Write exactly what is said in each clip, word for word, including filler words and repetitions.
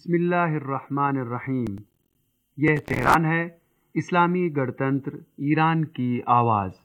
बिस्मिल्लाहिर्रहमानिर्रहीम। यह तेहरान है, इस्लामी गणतंत्र ईरान की आवाज़।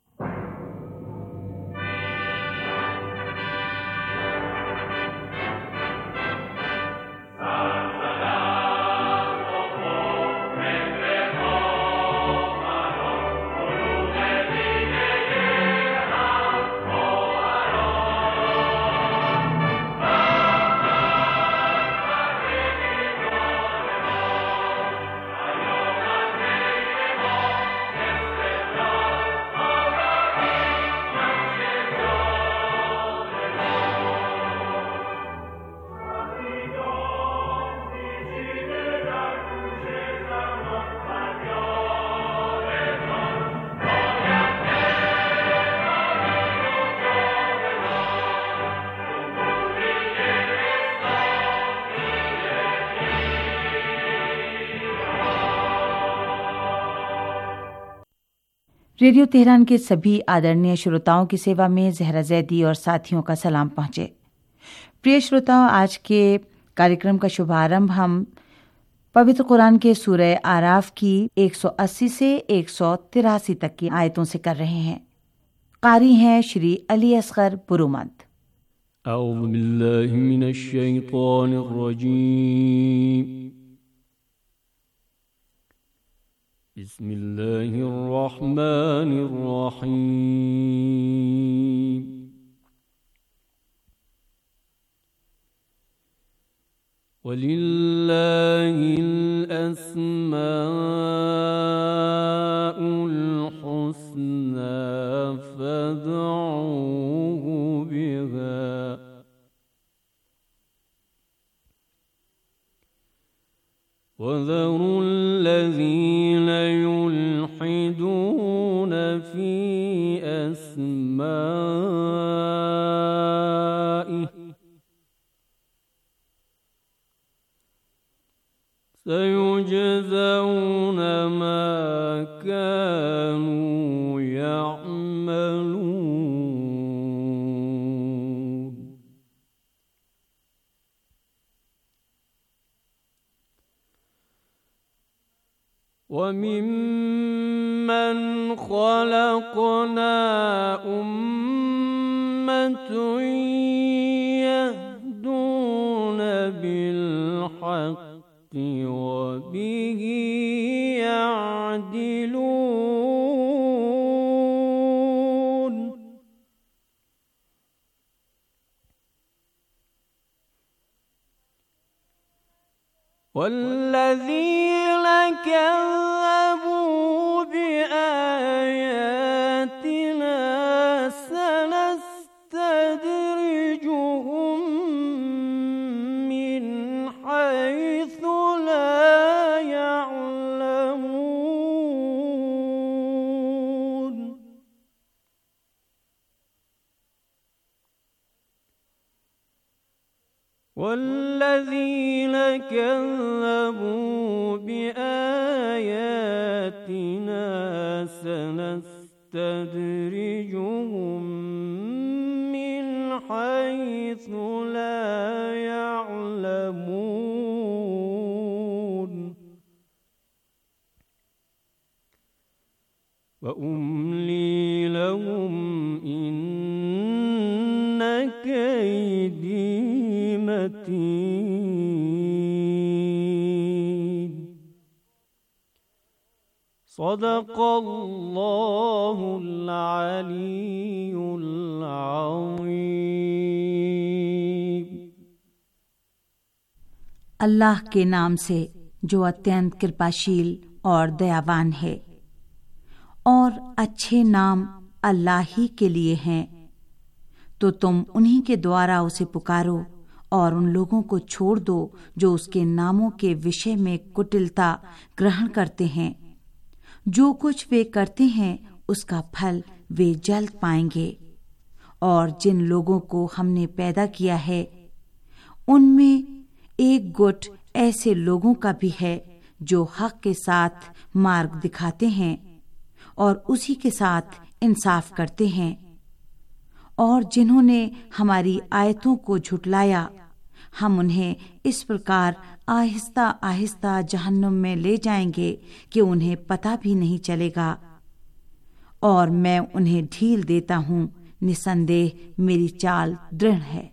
रेडियो तेहरान के सभी आदरणीय श्रोताओं की सेवा में जहरा जैदी और साथियों का सलाम पहुंचे। प्रिय श्रोताओं, आज के कार्यक्रम का शुभारंभ हम पवित्र कुरान के सूरह आराफ की एक सौ अस्सी से एक सौ तिरासी तक की आयतों से कर रहे हैं। कारी हैं श्री अली असगर बुरुमद। अऊज़ु बिल्लाहि मिनश शैतानिर रजीम। बिस्मिल्लाहिर्रहमानिर्रहीम। वलिल्लाहिल अस्माउल हुस्ना फदऊहु बिहा वज़रुल लज़ीना युल्हिदून फी अस्माइहि सयुजज़ौन मा कानू यअमलून। वमिम्मन खलक़ना उम्मतुन यहदून बिल्हक़्क़ि वबिही यअदिलून। वल्लज़ीन कज़्ज़बू बिआयातिना सनस्तद्रिजुहुम मिन हैसु ला यअलमून। वल्लज़ीन कज़्ज़बू बिआयातिना सनस्तद्रिजुहुम मिन हैसु ला यअलमून। वअम्ली लहुम इन्न कैदी मतीन। सदक़ल्लाहुल अलीयुल अज़ीम। अल्लाह के नाम से जो अत्यंत कृपाशील और दयावान है। और अच्छे नाम अल्लाह ही के लिए हैं, तो तुम उन्हीं के द्वारा उसे पुकारो और उन लोगों को छोड़ दो जो उसके नामों के विषय में कुटिलता ग्रहण करते हैं। जो कुछ वे करते हैं उसका फल वे जल्द पाएंगे। और जिन लोगों को हमने पैदा किया है उनमें एक गुट ऐसे लोगों का भी है जो हक के साथ मार्ग दिखाते हैं और उसी के साथ इंसाफ करते हैं। और जिन्होंने हमारी आयतों को झुटलाया हम उन्हें इस प्रकार आहिस्ता आहिस्ता जहन्नुम में ले जाएंगे कि उन्हें पता भी नहीं चलेगा, और मैं उन्हें ढील देता हूँ। निसंदेह मेरी चाल दृढ़ है।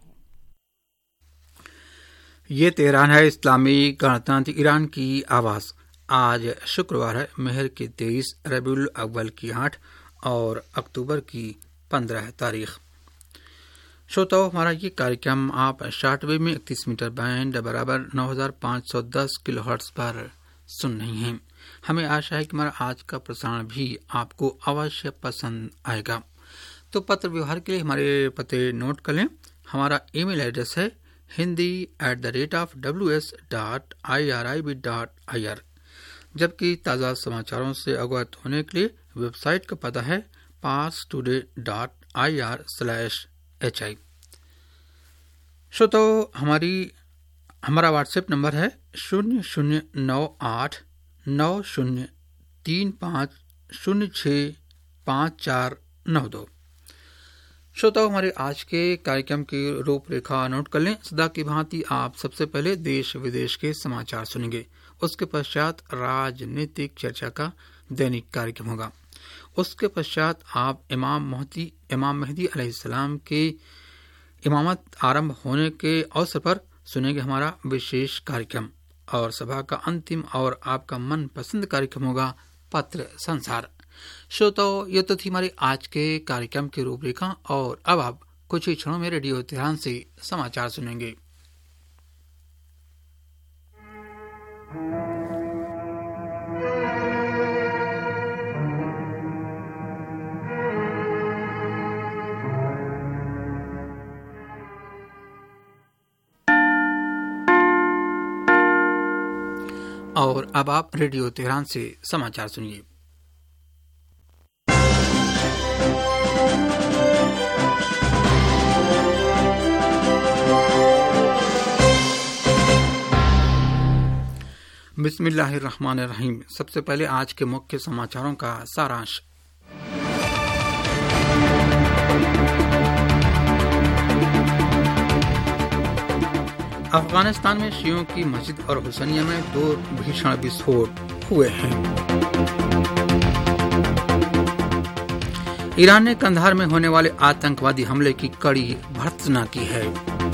ये तेहरान है इस्लामी गणतंत्र ईरान की आवाज़। आज शुक्रवार है, मेहर की तेईस, रबीउल अव्वल की आठ और अक्टूबर की पंद्रह तारीख। श्रोताओ, हमारा ये कार्यक्रम आप शॉर्टवेव में इकतीस मीटर बैंड बराबर नौ हजार पाँच सौ दस किलो हर्ट्ज पर सुन रही हैं। हमें आशा है कि हमारा आज का प्रसारण भी आपको अवश्य पसंद आएगा। तो पत्र व्यवहार के लिए हमारे पते नोट कर लें। हमारा ईमेल एड्रेस है Hindi at the rate of W S dot I R I B dot I R, जबकि ताज़ा समाचारों से अवगत होने के लिए वेबसाइट का पता है Pars today dot I R slash H I. श्रोताओ, हमारी हमारा व्हाट्सएप नंबर है शून्य शून्य नौ आठ नौ शून्य तीन पाँच शून्य छः पाँच चार नौ दो। श्रोताओ, हमारे आज के कार्यक्रम की रूपरेखा नोट कर लें। सदा की भांति आप सबसे पहले देश विदेश के समाचार सुनेंगे। उसके पश्चात राजनीतिक चर्चा का दैनिक कार्यक्रम होगा। उसके पश्चात आप इमाम महदी इमाम मेहदी अलैहिस्सलाम के इमामत आरंभ होने के अवसर पर सुनेंगे हमारा विशेष कार्यक्रम, और सभा का अंतिम और आपका मन पसंद कार्यक्रम होगा पत्र संसार। श्रोताओ, ये तो थी हमारे आज के कार्यक्रम की रूपरेखा, और अब आप कुछ ही क्षणों में रेडियो तेहरान से समाचार सुनेंगे। और अब आप रेडियो तेहरान से समाचार सुनिए। बिस्मिल्लाहिर्रहमानिर्रहीम। सबसे पहले आज के मुख्य समाचारों का सारांश। अफगानिस्तान में शियों की मस्जिद और हुसैनिया में दो भीषण विस्फोट हुए हैं। ईरान ने कंधार में होने वाले आतंकवादी हमले की कड़ी भर्त्सना की है।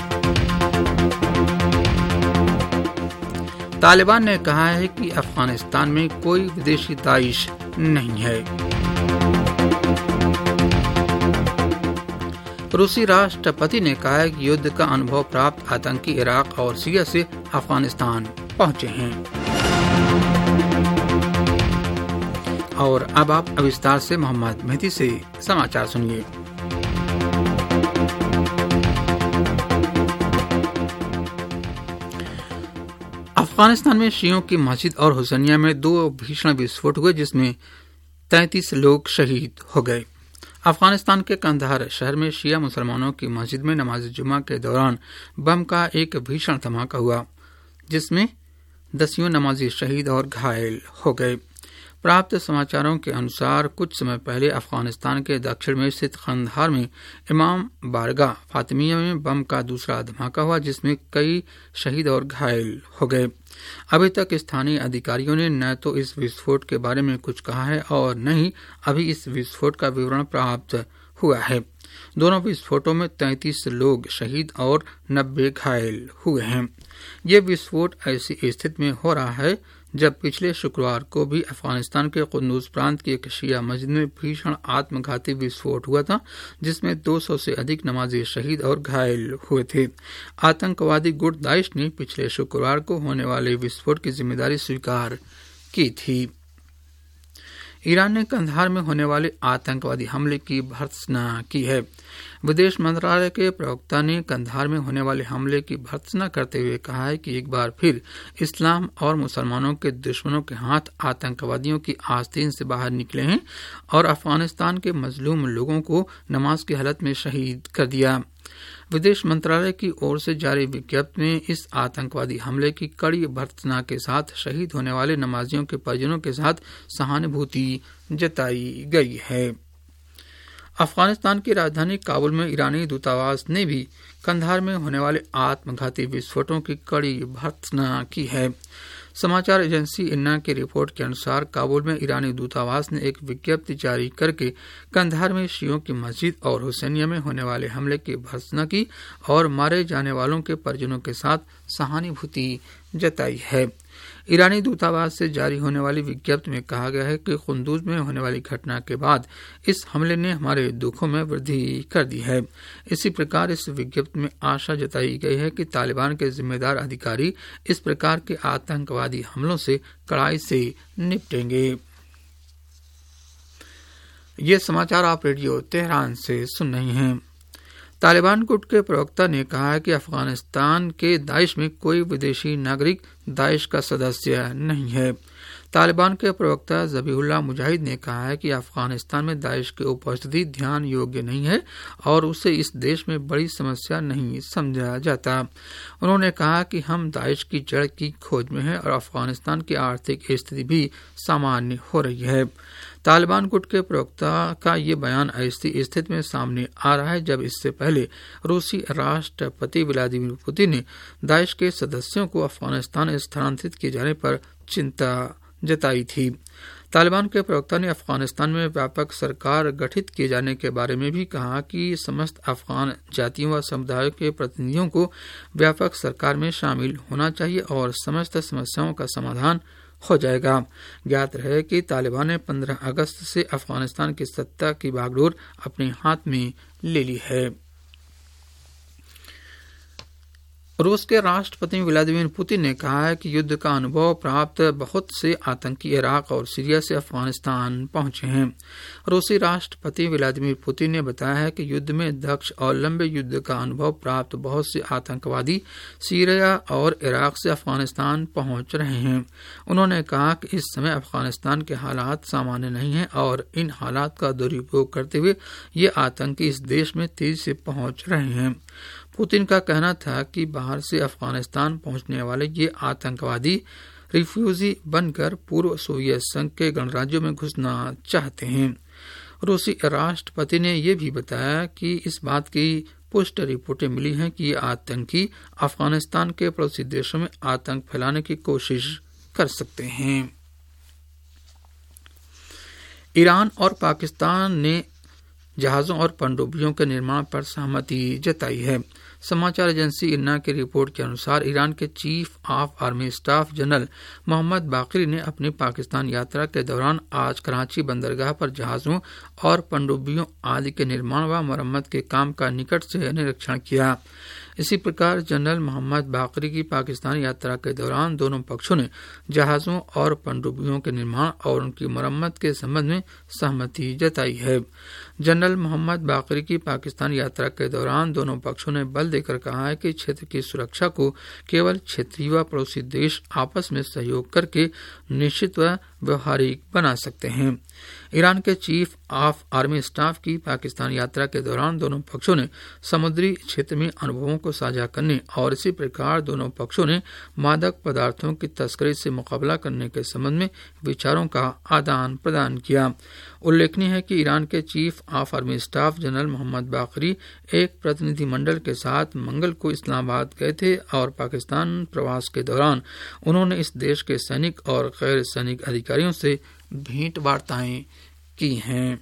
तालिबान ने कहा है कि अफगानिस्तान में कोई विदेशी दाइश नहीं है। रूसी राष्ट्रपति ने कहा है कि युद्ध का अनुभव प्राप्त आतंकी इराक और सीरिया से अफगानिस्तान पहुंचे हैं। और अब आप विस्तार से मोहम्मद मेहदी से समाचार सुनिए। अफगानिस्तान में शियों की मस्जिद और हुसैनिया में दो भीषण विस्फोट हुए, जिसमें तैंतीस लोग शहीद हो गए। अफगानिस्तान के कंधार शहर में शिया मुसलमानों की मस्जिद में नमाज जुमा के दौरान बम का एक भीषण धमाका हुआ, जिसमें दसियों नमाजी शहीद और घायल हो गए। प्राप्त समाचारों के अनुसार कुछ समय पहले अफगानिस्तान के दक्षिण में स्थित कंधार में इमाम बारगाह फातिमिया में बम का दूसरा धमाका हुआ, जिसमें कई शहीद और घायल हो गए। अभी तक स्थानीय अधिकारियों ने न तो इस विस्फोट के बारे में कुछ कहा है और न ही अभी इस विस्फोट का विवरण प्राप्त हुआ है। दोनों विस्फोटों में तैंतीस लोग शहीद और नब्बे घायल हुए हैं। ये विस्फोट ऐसी स्थिति में हो रहा है जब पिछले शुक्रवार को भी अफगानिस्तान के कुंदूज प्रांत की एक शिया मस्जिद में भीषण आत्मघाती विस्फोट हुआ था, जिसमें दो सौ से अधिक नमाजी शहीद और घायल हुए थे। आतंकवादी गुट दाइश ने पिछले शुक्रवार को होने वाले विस्फोट की जिम्मेदारी स्वीकार की थी। ईरान ने कंधार में होने वाले आतंकवादी हमले की भर्त्सना की है। विदेश मंत्रालय के प्रवक्ता ने कंधार में होने वाले हमले की भर्त्सना करते हुए कहा है कि एक बार फिर इस्लाम और मुसलमानों के दुश्मनों के हाथ आतंकवादियों की आस्तीन से बाहर निकले हैं और अफगानिस्तान के मजलूम लोगों को नमाज की हालत में शहीद कर दिया। विदेश मंत्रालय की ओर से जारी विज्ञप्ति में इस आतंकवादी हमले की कड़ी भर्त्सना के साथ शहीद होने वाले नमाजियों के परिजनों के साथ सहानुभूति जताई गई है। अफगानिस्तान की राजधानी काबुल में ईरानी दूतावास ने भी कंधार में होने वाले आत्मघाती विस्फोटों की कड़ी भर्त्सना की है। समाचार एजेंसी इन्ना की रिपोर्ट के अनुसार काबुल में ईरानी दूतावास ने एक विज्ञप्ति जारी करके कंधार में शियों की मस्जिद और हुसैनिया में होने वाले हमले की भर्त्सना की और मारे जाने वालों के परिजनों के साथ सहानुभूति जताई है। ईरानी दूतावास से जारी होने वाली विज्ञप्ति में कहा गया है कि कुंदूज में होने वाली घटना के बाद इस हमले ने हमारे दुखों में वृद्धि कर दी है। इसी प्रकार इस विज्ञप्ति में आशा जताई गई है कि तालिबान के जिम्मेदार अधिकारी इस प्रकार के आतंकवादी हमलों से कड़ाई से निपटेंगे। ये समाचार आप रेडियो तेहरान से सुन रहे हैं। तालिबान गुट के प्रवक्ता ने कहा है कि अफगानिस्तान के दाइश में कोई विदेशी नागरिक दाइश का सदस्य नहीं है। तालिबान के प्रवक्ता ज़बीहुल्लाह मुजाहिद ने कहा है कि अफगानिस्तान में दाइश की उपस्थिति ध्यान योग्य नहीं है और उसे इस देश में बड़ी समस्या नहीं समझा जाता। उन्होंने कहा कि हम दाइश की जड़ की खोज में हैं और अफगानिस्तान की आर्थिक स्थिति भी सामान्य हो रही है। तालिबान गुट के प्रवक्ता का ये बयान ऐसी स्थिति में सामने आ रहा है जब इससे पहले रूसी राष्ट्रपति व्लादिमीर पुतिन ने दाइश के सदस्यों को अफगानिस्तान स्थानांतरित किए जाने पर चिंता जताई थी। तालिबान के प्रवक्ता ने अफगानिस्तान में व्यापक सरकार गठित किए जाने के बारे में भी कहा कि समस्त अफगान जातियों व समुदायों के प्रतिनिधियों को व्यापक सरकार में शामिल होना चाहिए और समस्त समस्याओं का समाधान हो जाएगा। ज्ञात रहे कि तालिबान ने पंद्रह अगस्त से अफगानिस्तान की सत्ता की बागडोर अपने हाथ में ले ली है। रूस के राष्ट्रपति व्लादिमीर पुतिन ने कहा है कि युद्ध का अनुभव प्राप्त बहुत से आतंकी इराक और सीरिया से अफगानिस्तान पहुंचे हैं। रूसी राष्ट्रपति व्लादिमीर पुतिन ने बताया है कि युद्ध में दक्ष और लंबे युद्ध का अनुभव प्राप्त बहुत से आतंकवादी सीरिया और इराक से अफगानिस्तान पहुंच रहे हैं। उन्होंने कहा कि इस समय अफगानिस्तान के हालात सामान्य नहीं हैं और इन हालात का दुरुपयोग करते हुए ये आतंकी इस देश में तेजी से पहुंच रहे हैं। पुतिन का कहना था कि बाहर से अफगानिस्तान पहुंचने वाले ये आतंकवादी रिफ्यूजी बनकर पूर्व सोवियत संघ के गणराज्यों में घुसना चाहते हैं। रूसी राष्ट्रपति ने यह भी बताया कि इस बात की पुष्ट रिपोर्टें मिली हैं कि ये आतंकी अफगानिस्तान के पड़ोसी देशों में आतंक फैलाने की कोशिश कर सकते हैं। ईरान और पाकिस्तान ने जहाजों और पनडुब्बियों के निर्माण पर सहमति जताई है। समाचार एजेंसी इन्ना की रिपोर्ट के अनुसार ईरान के chief of army staff general Mohammad Bagheri ने अपनी पाकिस्तान यात्रा के दौरान आज कराची बंदरगाह पर जहाजों और पनडुब्बियों आदि के निर्माण व मरम्मत के काम का निकट से निरीक्षण किया। इसी प्रकार जनरल मोहम्मद बाकरी की पाकिस्तान यात्रा के दौरान दोनों पक्षों ने जहाजों और पनडुब्बियों के निर्माण और उनकी मरम्मत के संबंध में सहमति जताई है। जनरल मोहम्मद बाकरी की पाकिस्तान यात्रा के दौरान दोनों पक्षों ने बल देकर कहा है कि क्षेत्र की सुरक्षा को केवल क्षेत्रीय व पड़ोसी देश आपस में सहयोग करके निश्चित व व्यवहारिक बना सकते हैं। ईरान के चीफ ऑफ आर्मी स्टाफ की पाकिस्तान यात्रा के दौरान दोनों पक्षों ने समुद्री क्षेत्र में अनुभवों को साझा करने और इसी प्रकार दोनों पक्षों ने मादक पदार्थों की तस्करी से मुकाबला करने के संबंध में विचारों का आदान प्रदान किया। उल्लेखनीय है कि ईरान के chief of army staff general Mohammad Bagheri एक प्रतिनिधिमंडल के साथ मंगल को इस्लामाबाद गए थे और पाकिस्तान प्रवास के दौरान उन्होंने इस देश के सैनिक और गैर सैनिक अधिकारियों से भेंट वार्ताएं की हैं।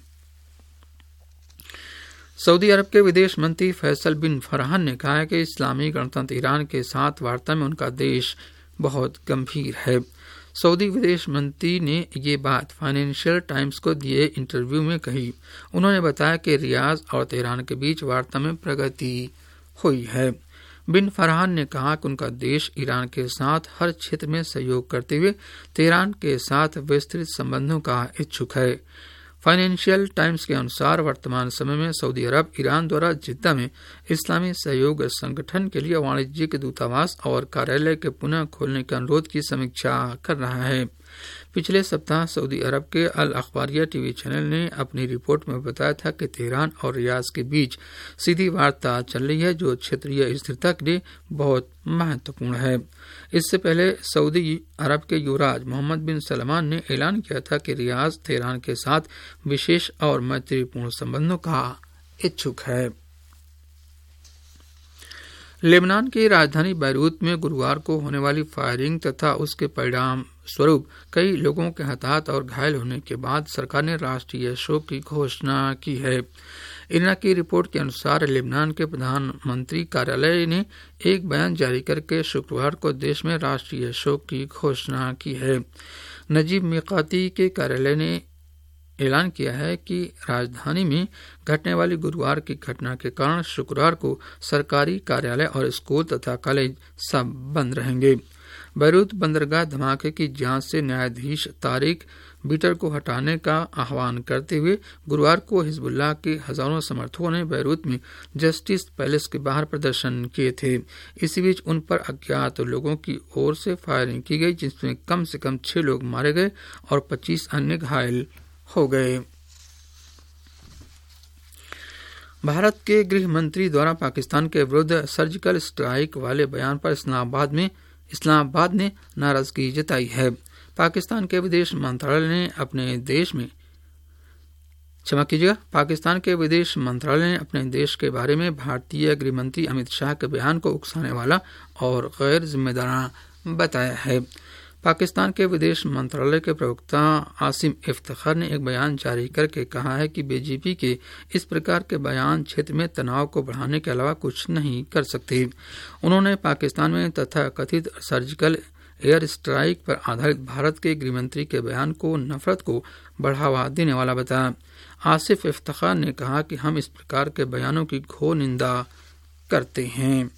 सऊदी अरब के विदेश मंत्री फैसल बिन फरहान ने कहा है कि इस्लामी गणतंत्र ईरान के साथ वार्ता में उनका देश बहुत गंभीर है। सऊदी विदेश मंत्री ने ये बात फाइनेंशियल टाइम्स को दिए इंटरव्यू में कही। उन्होंने बताया कि रियाज और तेहरान के बीच वार्ता में प्रगति हुई है। बिन फरहान ने कहा कि उनका देश ईरान के साथ हर क्षेत्र में सहयोग करते हुए तेहरान के साथ विस्तृत संबंधों का इच्छुक है। फाइनेंशियल टाइम्स के अनुसार वर्तमान समय में सऊदी अरब ईरान द्वारा जिद्दा में इस्लामी सहयोग संगठन के लिए वाणिज्यिक दूतावास और कार्यालय के पुनः खोलने के अनुरोध की समीक्षा कर रहा है। पिछले सप्ताह सऊदी अरब के अल अखबारिया टीवी चैनल ने अपनी रिपोर्ट में बताया था कि तेहरान और रियाज के बीच सीधी वार्ता चल रही है जो क्षेत्रीय स्थिरता के लिए बहुत महत्वपूर्ण है। इससे पहले सऊदी अरब के युवराज मोहम्मद बिन सलमान ने ऐलान किया था कि रियाज तेहरान के साथ विशेष और मैत्रीपूर्ण संबंधों का इच्छुक है। लेबनान की राजधानी बैरूत में गुरुवार को होने वाली फायरिंग तथा उसके परिणाम स्वरूप कई लोगों के हताहत और घायल होने के बाद सरकार ने राष्ट्रीय शोक की घोषणा की है। इरना की रिपोर्ट के अनुसार लेबनान के प्रधानमंत्री कार्यालय ने एक बयान जारी करके शुक्रवार को देश में राष्ट्रीय शोक की घोषणा की है। नजीब मिकाती के कार्यालय ने ऐलान किया है कि राजधानी में घटने वाली गुरुवार की घटना के कारण शुक्रवार को सरकारी कार्यालय और स्कूल तथा कॉलेज सब बंद रहेंगे। बैरूत बंदरगाह धमाके की जांच से न्यायाधीश तारिक बीटर को हटाने का आह्वान करते हुए गुरुवार को हिजबुल्लाह के हजारों समर्थकों ने बैरूत में जस्टिस पैलेस के बाहर प्रदर्शन किए थे। इसी बीच उन पर अज्ञात लोगों की ओर से फायरिंग की गई, जिसमें कम से कम छह लोग मारे गए और पच्चीस अन्य घायल हो गए। भारत के गृह मंत्री द्वारा पाकिस्तान के विरुद्ध सर्जिकल स्ट्राइक वाले बयान पर इस्लामाबाद में इस्लामाबाद ने नाराजगी जताई है। पाकिस्तान के विदेश मंत्रालय ने अपने देश में क्षमा कीजिएगा पाकिस्तान के विदेश मंत्रालय ने अपने देश के बारे में भारतीय गृह मंत्री अमित शाह के बयान को उकसाने वाला और गैर जिम्मेदाराना बताया है। पाकिस्तान के विदेश मंत्रालय के प्रवक्ता आसिम इफ्तिखार ने एक बयान जारी करके कहा है कि बीजेपी के इस प्रकार के बयान क्षेत्र में तनाव को बढ़ाने के अलावा कुछ नहीं कर सकते। उन्होंने पाकिस्तान में तथा कथित सर्जिकल एयर स्ट्राइक पर आधारित भारत के गृहमंत्री के बयान को नफरत को बढ़ावा देने वाला बताया। आसिफ इफ्तिखार ने कहा कि हम इस प्रकार के बयानों की घोर निंदा करते हैं।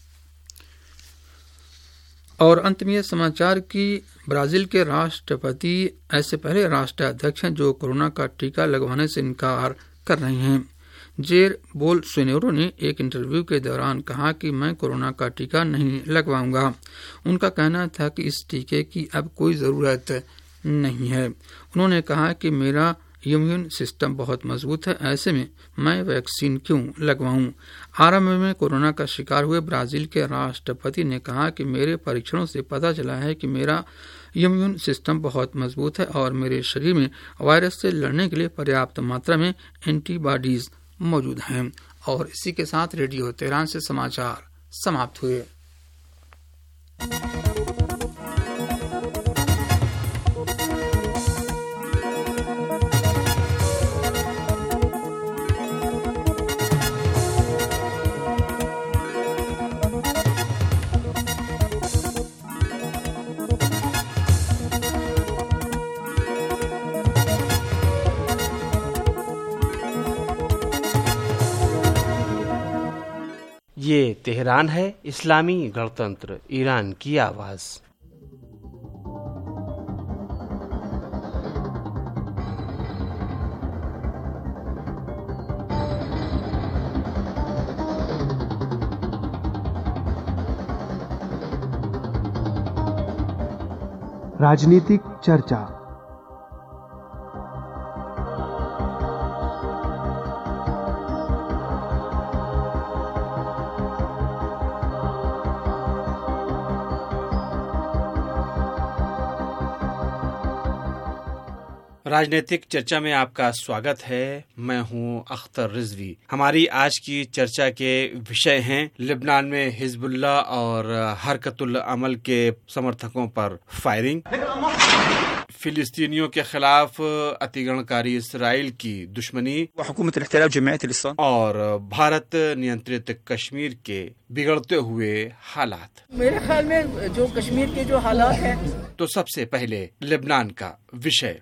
और अंत में यह समाचार कि ब्राजील के राष्ट्रपति ऐसे पहले राष्ट्राध्यक्ष हैं जो कोरोना का टीका लगवाने से इनकार कर रहे हैं। जेर बोल्सोनारो ने एक इंटरव्यू के दौरान कहा कि मैं कोरोना का टीका नहीं लगवाऊंगा। उनका कहना था कि इस टीके की अब कोई जरूरत नहीं है। उन्होंने कहा कि मेरा इम्यून सिस्टम बहुत मजबूत है, ऐसे में मैं वैक्सीन क्यों लगवाऊं। आरंभ में कोरोना का शिकार हुए ब्राजील के राष्ट्रपति ने कहा कि मेरे परीक्षणों से पता चला है कि मेरा इम्यून सिस्टम बहुत मजबूत है और मेरे शरीर में वायरस से लड़ने के लिए पर्याप्त मात्रा में एंटीबॉडीज मौजूद हैं। और इसी के साथ रेडियो तेहरान से समाचार समाप्त हुए। ये तेहरान है, इस्लामी गणतंत्र ईरान की आवाज। राजनीतिक चर्चा। राजनीतिक चर्चा में आपका स्वागत है। मैं हूं अख्तर रिजवी। हमारी आज की चर्चा के विषय हैं लेबनान में हिजबुल्लाह और हरकतुल अमल के समर्थकों पर फायरिंग, फिलिस्तीनियों के खिलाफ अतिगणकारी इसराइल की दुश्मनी और भारत नियंत्रित कश्मीर के बिगड़ते हुए हालात। मेरे ख्याल में जो कश्मीर के जो हालात हैं, तो सबसे पहले लेबनान का विषय।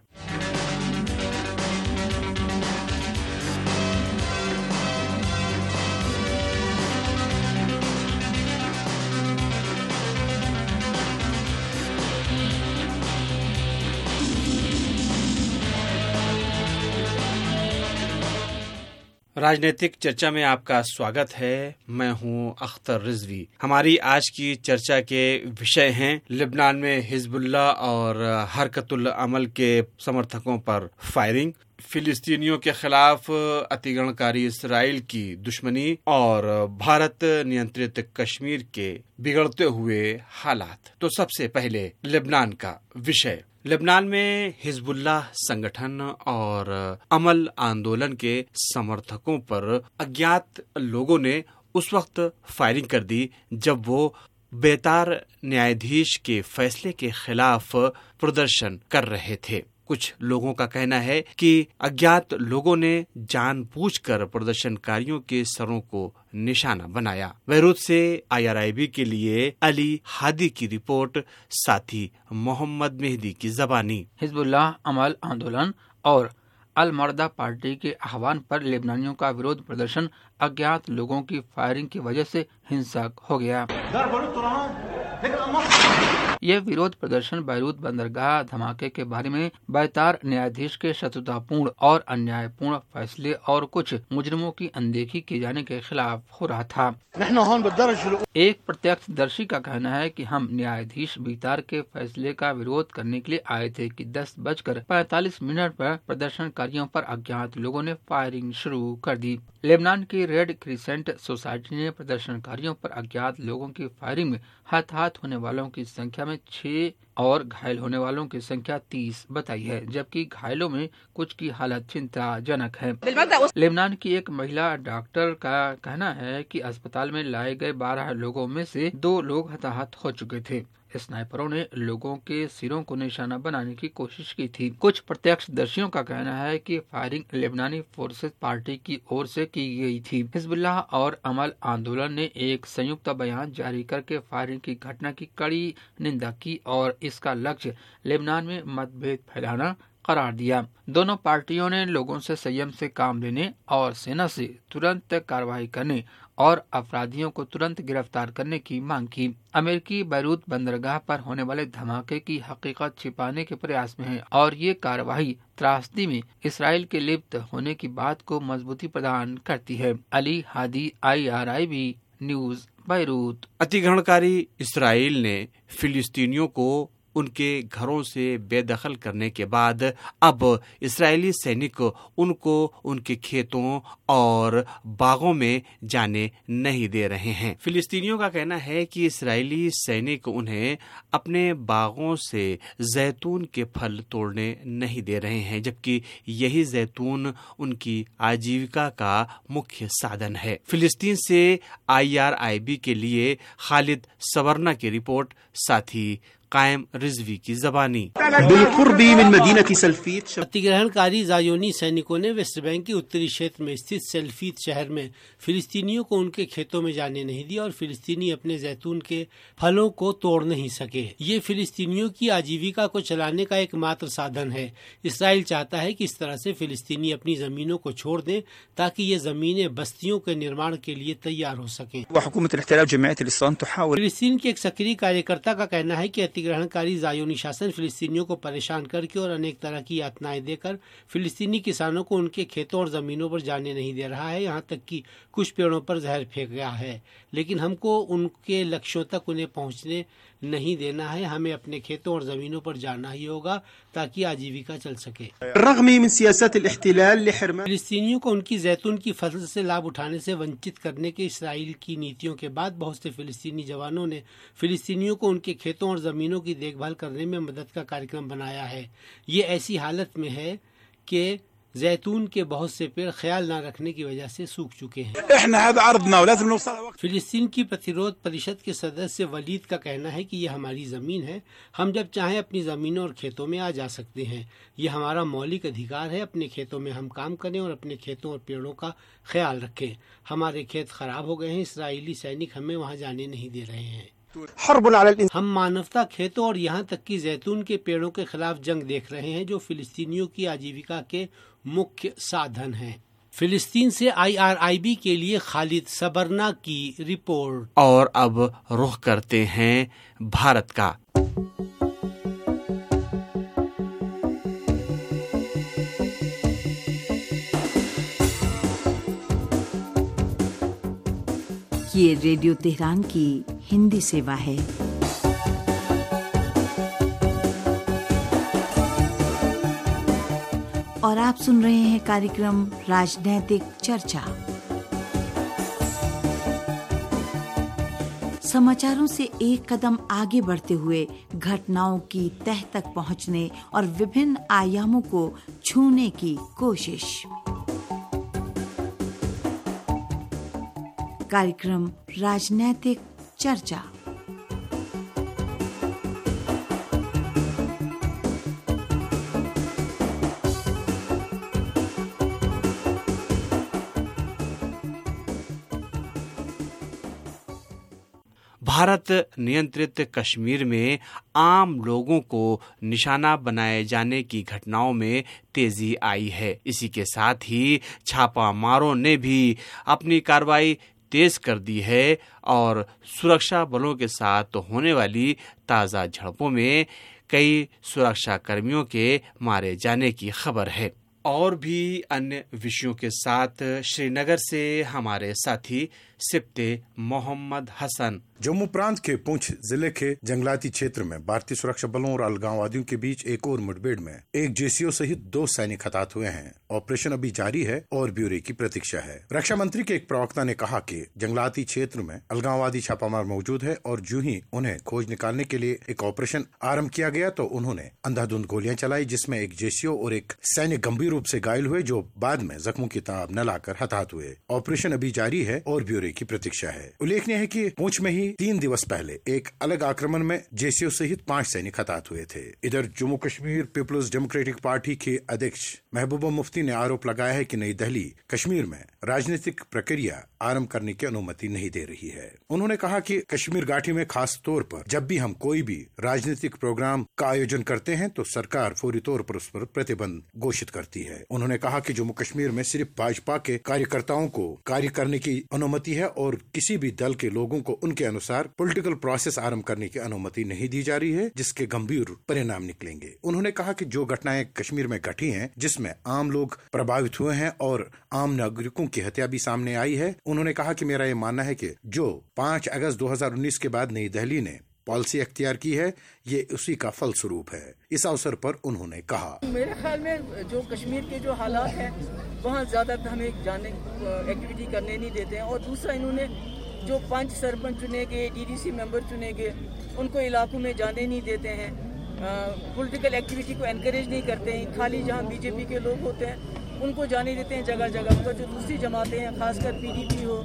राजनीतिक चर्चा में आपका स्वागत है। मैं हूं अख्तर रिजवी। हमारी आज की चर्चा के विषय हैं लेबनान में हिजबुल्लाह और हरकतुल अमल के समर्थकों पर फायरिंग, फिलिस्तीनियों के खिलाफ अतिगणकारी इसराइल की दुश्मनी और भारत नियंत्रित कश्मीर के बिगड़ते हुए हालात। तो सबसे पहले लेबनान का विषय। लेबनान में हिजबुल्लाह संगठन और अमल आंदोलन के समर्थकों पर अज्ञात लोगों ने उस वक्त फायरिंग कर दी जब वो बेतार न्यायाधीश के फैसले के खिलाफ प्रदर्शन कर रहे थे। कुछ लोगों का कहना है कि अज्ञात लोगों ने जानबूझकर प्रदर्शनकारियों के सरों को निशाना बनाया। बैरूत से आई आर आई बी के लिए अली हादी की रिपोर्ट, साथी मोहम्मद मेहदी की जबानी। हिजबुल्लाह अमल आंदोलन और अल मर्दा पार्टी के आह्वान पर लेबनानियों का विरोध प्रदर्शन अज्ञात लोगों की फायरिंग की वजह से हिंसक हो गया। यह विरोध प्रदर्शन बैरूत बंदरगाह धमाके के बारे में बेतार न्यायाधीश के शत्रुतापूर्ण और अन्यायपूर्ण फैसले और कुछ मुजरिमों की अनदेखी किए जाने के खिलाफ हो रहा था। एक प्रत्यक्षदर्शी का कहना है कि हम न्यायाधीश बेतार के फैसले का विरोध करने के लिए आए थे कि दस बजकर पैंतालीस मिनट पर प्रदर्शनकारियों पर अज्ञात लोगों ने फायरिंग शुरू कर दी। लेबनान की रेड क्रिसेंट सोसाइटी ने प्रदर्शनकारियों पर अज्ञात लोगों की फायरिंग में हताहत होने वालों की संख्या में छह और घायल होने वालों की संख्या तीस बताई है, जबकि घायलों में कुछ की हालत चिंताजनक है। लेबनान की एक महिला डॉक्टर का कहना है कि अस्पताल में लाए गए बारह लोगों में से दो लोग हताहत हो चुके थे। स्नाइपरों ने लोगों के सिरों को निशाना बनाने की कोशिश की थी। कुछ प्रत्यक्षदर्शियों का कहना है कि फायरिंग लेबनानी फोर्सेस पार्टी की ओर से की गई थी। हिजबुल्लाह और अमल आंदोलन ने एक संयुक्त बयान जारी करके फायरिंग की घटना की कड़ी निंदा की और इसका लक्ष्य लेबनान में मतभेद फैलाना करार दिया। दोनों पार्टियों ने लोगों से संयम से काम लेने और सेना से तुरंत कार्रवाई करने और अपराधियों को तुरंत गिरफ्तार करने की मांग की। अमेरिकी बैरूत बंदरगाह पर होने वाले धमाके की हकीकत छिपाने के प्रयास में है और ये कार्यवाही त्रासदी में इसराइल के लिप्त होने की बात को मजबूती प्रदान करती है। Ali Hadi, I R I B news, Beirut. अतिग्रहणकारी इसराइल ने फिलिस्तीनियों को उनके घरों से बेदखल करने के बाद अब इस्राएली सैनिक उनको उनके खेतों और बागों में जाने नहीं दे रहे हैं। फिलिस्तीनियों का कहना है कि इस्राएली सैनिक उन्हें अपने बागों से जैतून के फल तोड़ने नहीं दे रहे हैं, जबकि यही जैतून उनकी आजीविका का मुख्य साधन है। फिलिस्तीन से आई आर आई बी के लिए खालिद सवरना की रिपोर्ट, साथी कायम रिजवी की जबानी। अतिग्रहणकारी जायोनी सैनिकों ने वेस्ट बैंक के उत्तरी क्षेत्र में स्थित सेल्फीत शहर में फिलिस्तीनियों को उनके खेतों में जाने नहीं दिया और फिलिस्तीनी अपने जैतून के फलों को तोड़ नहीं सके। ये फिलिस्तीनियों की आजीविका को चलाने का एकमात्र साधन है। इसराइल चाहता है कि इस तरह से फिलिस्तीनी अपनी जमीनों को छोड़ दें ताकि ये जमीनें बस्तियों के निर्माण के लिए तैयार हो सकें। फिलिस्तीन के एक सक्रिय कार्यकर्ता का कहना है कि अतिग्रहणकारी जायोनी शासन फिलिस्तीनियों को परेशान करके और अनेक तरह की यातनाएं देकर फिलिस्तीनी किसानों को उनके खेतों और जमीनों पर जाने नहीं दे रहा है। यहाँ तक कि कुछ पेड़ों पर जहर फेंक गया है, लेकिन हमको उनके लक्ष्यों तक उन्हें पहुँचने नहीं देना है। हमें अपने खेतों और जमीनों पर जाना ही होगा ताकि आजीविका चल सके। फिलिस्तीनियों को उनकी जैतून की फसल से लाभ उठाने से वंचित करने के इसराइल की नीतियों के बाद बहुत से फिलिस्तीनी जवानों ने फिलिस्तीनियों को उनके खेतों और जमीनों की देखभाल करने में मदद का कार्यक्रम बनाया है। ये ऐसी हालत में है कि जैतून के बहुत से पेड़ ख्याल न रखने की वजह से सूख चुके हैं। फिलिस्तीन की प्रतिरोध परिषद के सदस्य वलीद का कहना है कि यह हमारी जमीन है, हम जब चाहें अपनी जमीनों और खेतों में आ जा सकते हैं। यह हमारा मौलिक अधिकार है, अपने खेतों में हम काम करें और अपने खेतों और पेड़ों का ख्याल रखें। हमारे खेत खराब हो गए हैं, इसराइली सैनिक हमें वहाँ जाने नहीं दे रहे हैं। हम मानवता, खेतों और यहाँ तक कि जैतून के पेड़ों के खिलाफ जंग देख रहे हैं जो फिलिस्तीनियों की आजीविका के मुख्य साधन हैं। फिलिस्तीन से आई आर आई बी के लिए खालिद सबरना की रिपोर्ट। और अब रुख करते हैं भारत का। ये रेडियो तेहरान की हिंदी सेवा है। और आप सुन रहे हैं कार्यक्रम राजनैतिक चर्चा। समाचारों से एक कदम आगे बढ़ते हुए घटनाओं की तह तक पहुंचने और विभिन्न आयामों को छूने की कोशिश। कार्यक्रम राजनैतिक चर्चा। भारत नियंत्रित कश्मीर में आम लोगों को निशाना बनाए जाने की घटनाओं में तेजी आई है। इसी के साथ ही छापामारों ने भी अपनी कार्रवाई तेज कर दी है और सुरक्षा बलों के साथ होने वाली ताज़ा झड़पों में कई सुरक्षा कर्मियों के मारे जाने की खबर है। और भी अन्य विषयों के साथ श्रीनगर से हमारे साथी सिप्ते मोहम्मद हसन। जम्मू प्रांत के पुंछ जिले के जंगलाती क्षेत्र में भारतीय सुरक्षा बलों और अलगाववादियों के बीच एक और मुठभेड़ में एक जेसीओ सहित दो सैनिक हताहत हुए हैं। ऑपरेशन अभी जारी है और ब्यूरो की प्रतीक्षा है। रक्षा मंत्री के एक प्रवक्ता ने कहा कि जंगलाती क्षेत्र में अलगाववादी छापामार मौजूद है और जो ही उन्हें खोज निकालने के लिए एक ऑपरेशन आरम्भ किया गया तो उन्होंने अंधाधुंध गोलियां चलाई, जिसमें एक जेसीओ और एक सैनिक गंभीर रूप से घायल हुए, जो बाद में जख्मों की ताब न लाकर हताहत हुए। ऑपरेशन अभी जारी है और ब्यूरो की प्रतीक्षा है। उल्लेखनीय है कि पुंछ में ही तीन दिवस पहले एक अलग आक्रमण में जेसीओ सहित पांच सैनिक हताहत हुए थे। इधर Jammu Kashmir Peoples Democratic Party के अध्यक्ष महबूबा मुफ्ती ने आरोप लगाया है कि नई दिल्ली कश्मीर में राजनीतिक प्रक्रिया आरंभ करने की अनुमति नहीं दे रही है। उन्होंने कहा कि कश्मीर घाटी में खास तौर पर जब भी हम कोई भी राजनीतिक प्रोग्राम का आयोजन करते हैं तो सरकार फौरी तौर पर उस पर प्रतिबंध घोषित करती है। उन्होंने कहा कि जम्मू कश्मीर में सिर्फ भाजपा के कार्यकर्ताओं को कार्य करने की अनुमति है और किसी भी दल के लोगों को उनके अनुसार पॉलिटिकल प्रोसेस आरंभ करने की अनुमति नहीं दी जा रही है, जिसके गंभीर परिणाम निकलेंगे। उन्होंने कहा कि जो घटनाएं कश्मीर में घटी हैं, जिसमें आम लोग प्रभावित हुए हैं और आम नागरिकों की हत्या भी सामने आई है, उन्होंने कहा कि मेरा ये मानना है कि जो पाँच अगस्त दो हजार उन्नीस के बाद नई दिल्ली ने पॉलिसी अख्तियार की है, ये उसी का फल स्वरूप है। इस अवसर पर उन्होंने कहा, मेरे ख्याल में जो कश्मीर के जो हालात हैं वहाँ ज्यादा हमें जाने एक्टिविटी करने नहीं देते हैं। और दूसरा, इन्होंने जो पंच सरपंच चुने गए, डीडीसी मेंबर चुने गए, उनको इलाकों में जाने नहीं देते हैं, पॉलिटिकल एक्टिविटी को एनकरेज नहीं करते हैं। खाली जहाँ बीजेपी के लोग होते हैं उनको जाने देते हैं जगह जगह पर। जो दूसरी जमातें हैं, खासकर पीडीपी हो,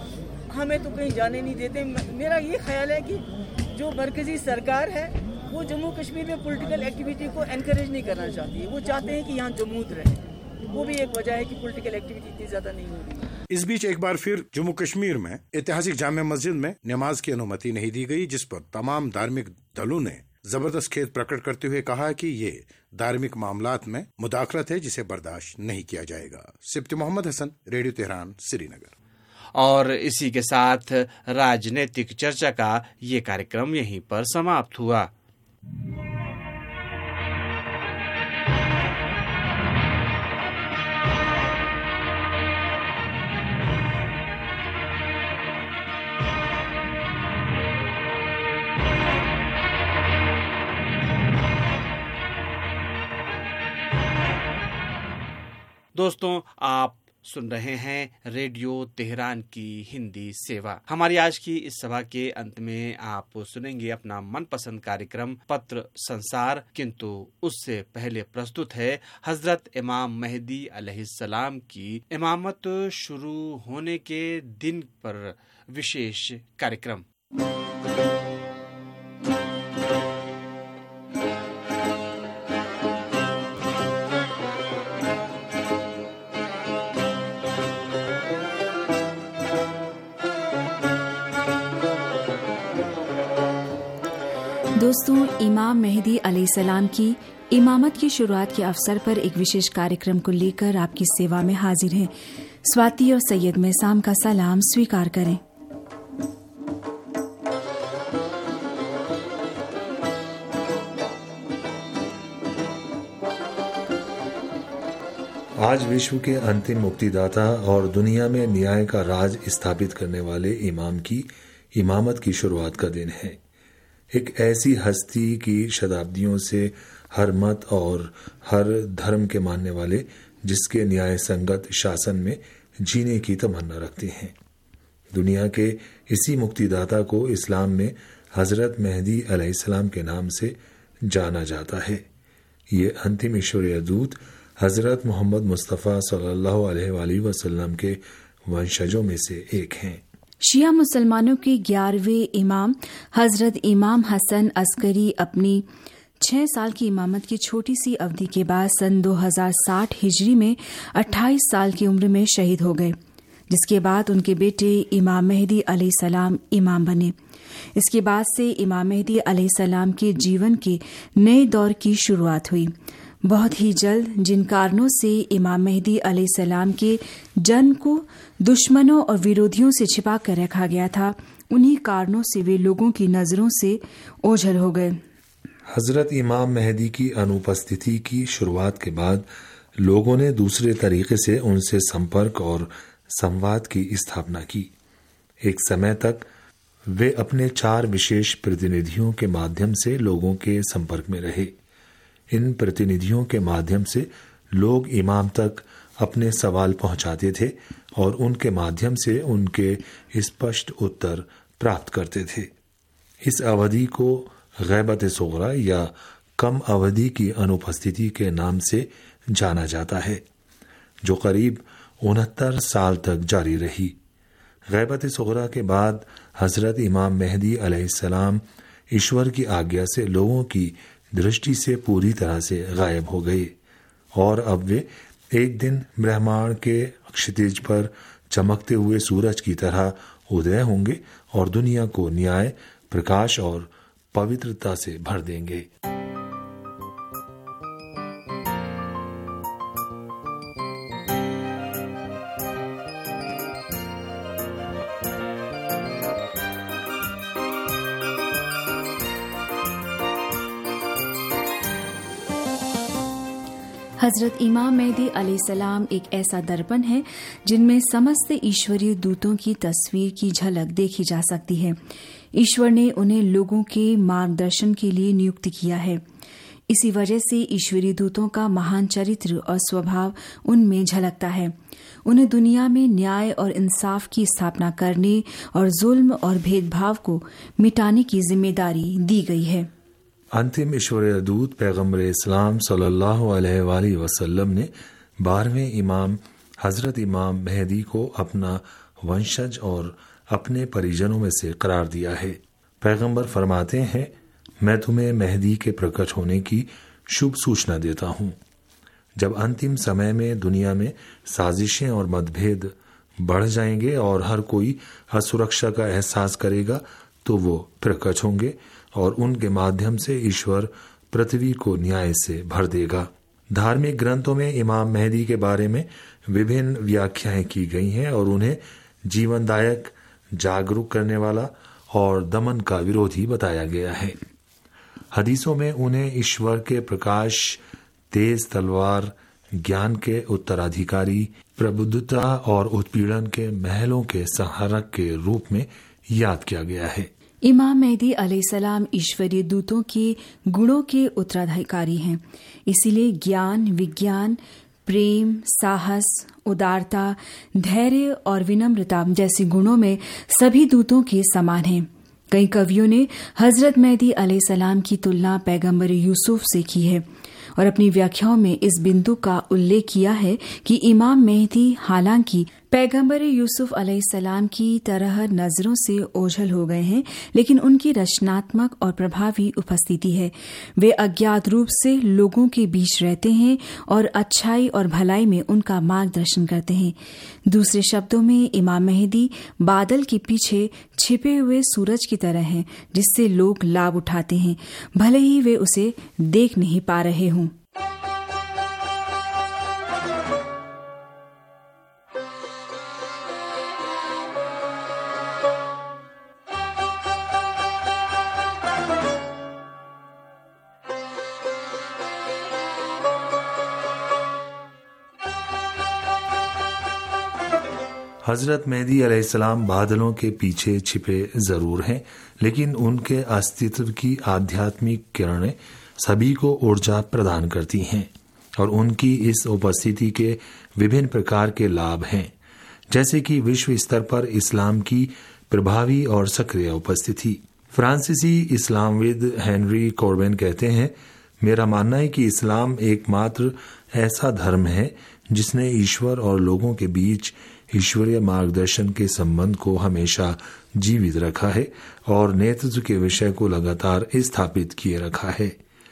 हमें तो कहीं जाने नहीं देते। मेरा ये ख्याल है कि जो मरकजी सरकार है वो जम्मू कश्मीर में पॉलिटिकल एक्टिविटी को एनकरेज नहीं करना चाहती है। वो चाहते हैं कि यहाँ जमूत रहे। वो भी एक वजह है कि पॉलिटिकल एक्टिविटी इतनी ज्यादा नहीं हो रही। इस बीच एक बार फिर जम्मू कश्मीर में ऐतिहासिक जामिया मस्जिद में नमाज की अनुमति नहीं दी गई, जिस पर तमाम धार्मिक दलों ने जबरदस्त खेद प्रकट करते हुए कहा कि ये धार्मिक मामलात में मुदाखलत है, जिसे बर्दाश्त नहीं किया जाएगा। Sibti Mohammad Hasan, Radio Tehran, Srinagar. और इसी के साथ राजनीतिक चर्चा का ये कार्यक्रम यहीं पर समाप्त हुआ। दोस्तों, आप सुन रहे हैं रेडियो तेहरान की हिंदी सेवा। हमारी आज की इस सभा के अंत में आप सुनेंगे अपना मनपसंद कार्यक्रम पत्र संसार, किंतु उससे पहले प्रस्तुत है हजरत इमाम मेहदी अलैहिस्सलाम की इमामत शुरू होने के दिन पर विशेष कार्यक्रम। दोस्तों, इमाम मेहदी अलैहिस्सलाम की इमामत की शुरुआत के अवसर पर एक विशेष कार्यक्रम को लेकर आपकी सेवा में हाजिर हैं। स्वाति और सैयद मैसाम का सलाम स्वीकार करें। आज विश्व के अंतिम मुक्तिदाता और दुनिया में न्याय का राज स्थापित करने वाले इमाम की इमामत की शुरुआत का दिन है। एक ऐसी हस्ती की शताब्दियों से हर मत और हर धर्म के मानने वाले जिसके न्याय संगत शासन में जीने की तमन्ना रखते हैं। दुनिया के इसी मुक्तिदाता को इस्लाम में हजरत मेहदी अलैहिस्सलाम के नाम से जाना जाता है। ये अंतिम ईश्वरीय दूत हजरत मोहम्मद मुस्तफ़ा सल्लल्लाहु अलैहि वसल्लम के वंशजों में से एक हैं। शिया मुसलमानों के ग्यारहवें इमाम हजरत इमाम हसन अस्करी अपनी छह साल की इमामत की छोटी सी अवधि के बाद सन दो हज़ार साठ हिजरी में अट्ठाईस साल की उम्र में शहीद हो गए, जिसके बाद उनके बेटे इमाम मेहदी अलैहिस्सलाम इमाम बने। इसके बाद से इमाम मेहदी अलैहिस्सलाम के जीवन के नए दौर की शुरुआत हुई। बहुत ही जल्द जिन कारणों से इमाम मेहदी अलैहिस्सलाम के जन्म को दुश्मनों और विरोधियों से छिपा कर रखा गया था, उन्हीं कारणों से वे लोगों की नजरों से ओझल हो गए। हजरत इमाम मेहदी की अनुपस्थिति की शुरुआत के बाद लोगों ने दूसरे तरीके से उनसे संपर्क और संवाद की स्थापना की। एक समय तक वे अपने चार विशेष प्रतिनिधियों के माध्यम से लोगों के संपर्क में रहे। इन प्रतिनिधियों के माध्यम से लोग इमाम तक अपने सवाल पहुंचाते थे और उनके माध्यम से उनके स्पष्ट उत्तर प्राप्त करते थे। इस अवधि को गैबत सुगरा या कम अवधि की अनुपस्थिति के नाम से जाना जाता है, जो करीब उनहत्तर साल तक जारी रही। गैबत सुगरा के बाद हजरत इमाम मेहदी अलैहिस्सलाम ईश्वर की आज्ञा से लोगों की दृष्टि से पूरी तरह से गायब हो गए और अब वे एक दिन ब्रह्मांड के क्षितिज पर चमकते हुए सूरज की तरह उदय होंगे और दुनिया को न्याय, प्रकाश और पवित्रता से भर देंगे। हजरत इमाम मेहदी अलैहिस्सलाम एक ऐसा दर्पण है जिनमें समस्त ईश्वरीय दूतों की तस्वीर की झलक देखी जा सकती है। ईश्वर ने उन्हें लोगों के मार्गदर्शन के लिए नियुक्त किया है। इसी वजह से ईश्वरीय दूतों का महान चरित्र और स्वभाव उनमें झलकता है। उन्हें दुनिया में न्याय और इंसाफ की स्थापना करने और जुल्म और भेदभाव को मिटाने की जिम्मेदारी दी गई है। अंतिम ईश्वरीय दूत पैगम्बर इस्लाम सल्लल्लाहु अलैहि वसल्लम ने बारहवें इमाम हजरत इमाम मेहदी को अपना वंशज और अपने परिजनों में से करार दिया है। पैगंबर फरमाते हैं, मैं तुम्हें मेहदी के प्रकट होने की शुभ सूचना देता हूँ। जब अंतिम समय में दुनिया में साजिशें और मतभेद बढ़ जाएंगे और हर कोई असुरक्षा का एहसास करेगा, तो वो प्रकट होंगे और उनके माध्यम से ईश्वर पृथ्वी को न्याय से भर देगा। धार्मिक ग्रंथों में इमाम मेहदी के बारे में विभिन्न व्याख्याएं की गई हैं और उन्हें जीवनदायक, जागरूक करने वाला और दमन का विरोधी बताया गया है। हदीसों में उन्हें ईश्वर के प्रकाश, तेज तलवार, ज्ञान के उत्तराधिकारी, प्रबुद्धता और उत्पीड़न के महलों के संहारक के रूप में याद किया गया है। इमाम मेहदी अलैहिस्सलाम ईश्वरीय दूतों के गुणों के उत्तराधिकारी हैं। इसीलिए ज्ञान, विज्ञान, प्रेम, साहस, उदारता, धैर्य और विनम्रता जैसे गुणों में सभी दूतों के समान हैं। कई कवियों ने हजरत मेहदी अलैहिस्सलाम की तुलना पैगंबर यूसुफ से की है और अपनी व्याख्याओं में इस बिंदु का उल्लेख किया है कि इमाम मेहदी हालांकि पैगंबर यूसुफ अलैहिस्सलाम की तरह नजरों से ओझल हो गए हैं, लेकिन उनकी रचनात्मक और प्रभावी उपस्थिति है। वे अज्ञात रूप से लोगों के बीच रहते हैं और अच्छाई और भलाई में उनका मार्गदर्शन करते हैं। दूसरे शब्दों में इमाम मेहदी बादल के पीछे छिपे हुए सूरज की तरह हैं, जिससे लोग लाभ उठाते हैं, भले ही वे उसे देख नहीं पा रहे हों। हजरत मेहदी अलैहिस्सलाम बादलों के पीछे छिपे जरूर हैं, लेकिन उनके अस्तित्व की आध्यात्मिक किरणें सभी को ऊर्जा प्रदान करती हैं और उनकी इस उपस्थिति के विभिन्न प्रकार के लाभ हैं, जैसे कि विश्व स्तर पर इस्लाम की प्रभावी और सक्रिय उपस्थिति। फ्रांसीसी इस्लामविद हेनरी कॉर्बेन कहते हैं, मेरा मानना है कि इस्लाम एकमात्र ऐसा धर्म है जिसने ईश्वर और लोगों के बीच ईश्वरीय मार्गदर्शन के संबंध को हमेशा जीवित रखा है और नेतृत्व के विषय को लगातार स्थापित किए रखा है।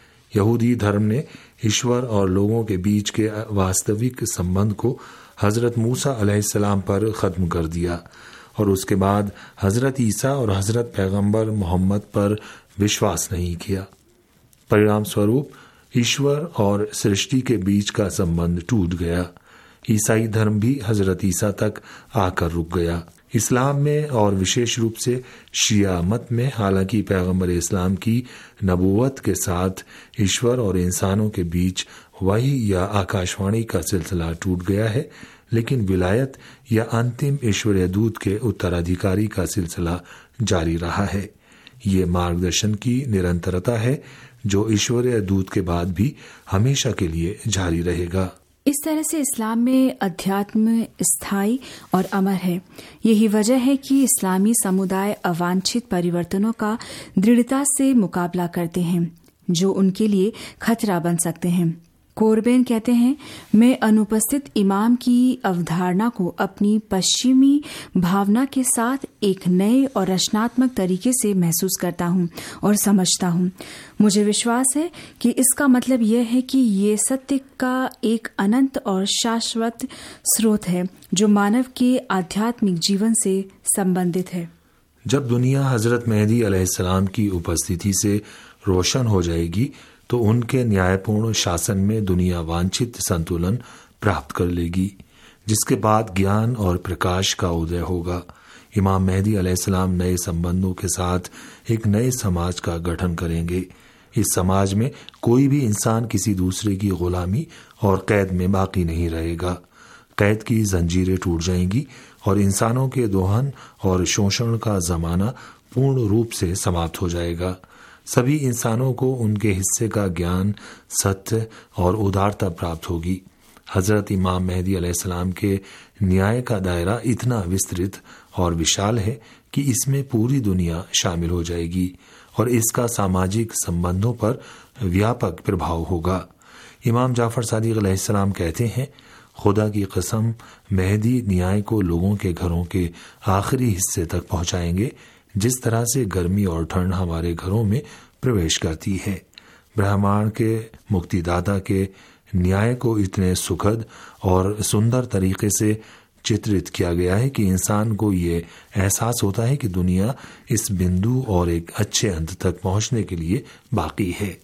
यहूदी धर्म ने ईश्वर और लोगों के बीच के वास्तविक संबंध को हजरत मूसा अलैहिस्सलाम पर खत्म कर दिया और उसके बाद हजरत ईसा और हजरत पैगंबर मोहम्मद पर विश्वास नहीं किया। परिणाम स्वरूप ईश्वर और सृष्टि के बीच का संबंध टूट गया। ईसाई धर्म भी हजरत ईसा तक आकर रुक गया। इस्लाम में और विशेष रूप से शिया मत में हालांकि पैगंबर इस्लाम की नबूवत के साथ ईश्वर और इंसानों के बीच वही या आकाशवाणी का सिलसिला टूट गया है, लेकिन विलायत या अंतिम ईश्वरीय दूत के उत्तराधिकारी का सिलसिला जारी रहा है। ये मार्गदर्शन की निरंतरता है जो ईश्वरीय दूत के बाद भी हमेशा के लिए जारी रहेगा। इस तरह से इस्लाम में अध्यात्म स्थायी और अमर है। यही वजह है कि इस्लामी समुदाय अवांछित परिवर्तनों का दृढ़ता से मुकाबला करते हैं जो उनके लिए खतरा बन सकते हैं। कोरबेन कहते हैं, मैं अनुपस्थित इमाम की अवधारणा को अपनी पश्चिमी भावना के साथ एक नए और रचनात्मक तरीके से महसूस करता हूं और समझता हूं। मुझे विश्वास है कि इसका मतलब यह है कि ये सत्य का एक अनंत और शाश्वत स्रोत है जो मानव के आध्यात्मिक जीवन से संबंधित है। जब दुनिया हजरत मेहदी अलैहिस्सलाम की उपस्थिति से रोशन हो जाएगी तो उनके न्यायपूर्ण शासन में दुनिया वांछित संतुलन प्राप्त कर लेगी, जिसके बाद ज्ञान और प्रकाश का उदय होगा। इमाम मेहदी अलैहिस्सलाम नए संबंधों के साथ एक नए समाज का गठन करेंगे। इस समाज में कोई भी इंसान किसी दूसरे की गुलामी और कैद में बाकी नहीं रहेगा। कैद की जंजीरें टूट जाएंगी और इंसानों के दोहन और शोषण का जमाना पूर्ण रूप से समाप्त हो जाएगा। सभी इंसानों को उनके हिस्से का ज्ञान, सत्य और उदारता प्राप्त होगी। हजरत इमाम मेहदी अलैहिस्सलाम के न्याय का दायरा इतना विस्तृत और विशाल है कि इसमें पूरी दुनिया शामिल हो जाएगी और इसका सामाजिक संबंधों पर व्यापक प्रभाव होगा। इमाम जाफर सादिक अलैहिस्सलाम कहते हैं, खुदा की कसम, मेहदी न्याय को लोगों के घरों के आखिरी हिस्से तक पहुंचाएंगे जिस तरह से गर्मी और ठंड हमारे घरों में प्रवेश करती है। ब्रह्मांड के मुक्तिदाता के न्याय को इतने सुखद और सुंदर तरीके से चित्रित किया गया है कि इंसान को ये एहसास होता है कि दुनिया इस बिंदु और एक अच्छे अंत तक पहुंचने के लिए बाकी है।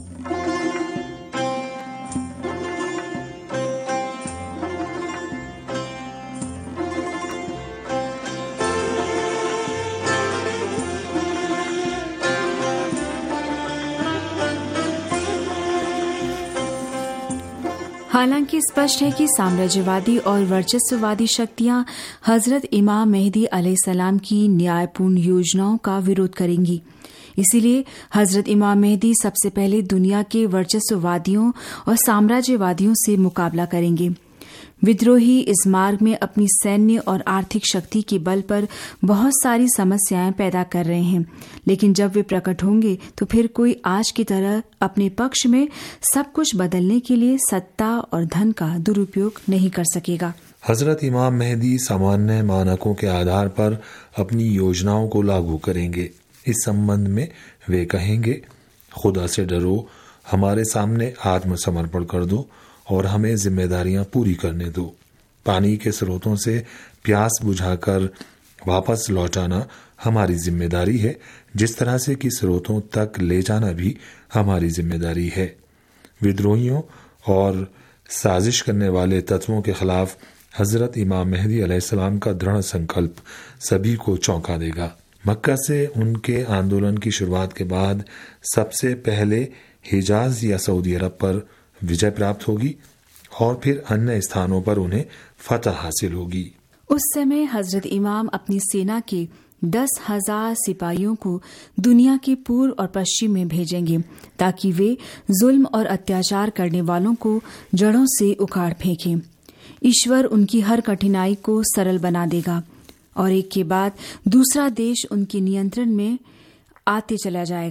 हालांकि स्पष्ट है कि साम्राज्यवादी और वर्चस्ववादी शक्तियां हजरत इमाम मेहदी अलैहिस्सलाम की न्यायपूर्ण योजनाओं का विरोध करेंगी। इसीलिए हजरत इमाम मेहदी सबसे पहले दुनिया के वर्चस्ववादियों और साम्राज्यवादियों से मुकाबला करेंगे। विद्रोही इस मार्ग में अपनी सैन्य और आर्थिक शक्ति के बल पर बहुत सारी समस्याएं पैदा कर रहे हैं, लेकिन जब वे प्रकट होंगे तो फिर कोई आज की तरह अपने पक्ष में सब कुछ बदलने के लिए सत्ता और धन का दुरुपयोग नहीं कर सकेगा। हजरत इमाम मेहदी सामान्य मानकों के आधार पर अपनी योजनाओं को लागू करेंगे। इस संबंध में वे कहेंगे, खुदा से डरो, हमारे सामने आत्मसमर्पण कर दो और हमें जिम्मेदारियां पूरी करने दो। पानी के स्रोतों से प्यास बुझाकर वापस लौटाना हमारी जिम्मेदारी है, जिस तरह से कि स्रोतों तक ले जाना भी हमारी जिम्मेदारी है। विद्रोहियों और साजिश करने वाले तत्वों के खिलाफ हजरत इमाम मेहदी अलैहिस्सलाम का दृढ़ संकल्प सभी को चौंका देगा। मक्का से उनके आंदोलन की शुरुआत के बाद सबसे पहले हिजाज या सऊदी अरब पर विजय प्राप्त होगी और फिर अन्य स्थानों पर उन्हें फतह हासिल होगी। उस समय हजरत इमाम अपनी सेना के दस हजार सिपाहियों को दुनिया के पूर्व और पश्चिम में भेजेंगे ताकि वे जुल्म और अत्याचार करने वालों को जड़ों से उखाड़ फेंकें। ईश्वर उनकी हर कठिनाई को सरल बना देगा और एक के बाद दूसरा देश उनके नियंत्रण में आते चला जाएगा।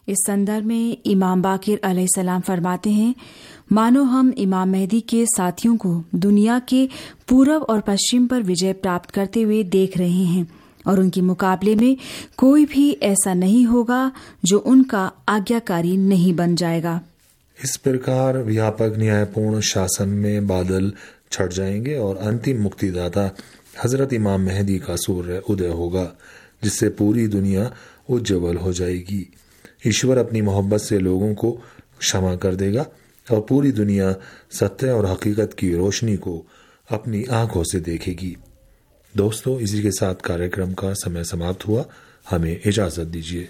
इस संदर्भ में इमाम बाकिर अलैहिस्सलाम फरमाते हैं, मानो हम इमाम मेहदी के साथियों को दुनिया के पूर्व और पश्चिम पर विजय प्राप्त करते हुए देख रहे हैं और उनके मुकाबले में कोई भी ऐसा नहीं होगा जो उनका आज्ञाकारी नहीं बन जाएगा। इस प्रकार व्यापक न्यायपूर्ण शासन में बादल छट जाएंगे और अंतिम मुक्तिदाता हजरत इमाम मेहदी का सूर्य उदय होगा, जिससे पूरी दुनिया उज्ज्वल हो जाएगी। ईश्वर अपनी मोहब्बत से लोगों को क्षमा कर देगा और पूरी दुनिया सत्य और हकीकत की रोशनी को अपनी आंखों से देखेगी। दोस्तों, इसी के साथ कार्यक्रम का समय समाप्त हुआ। हमें इजाजत दीजिए।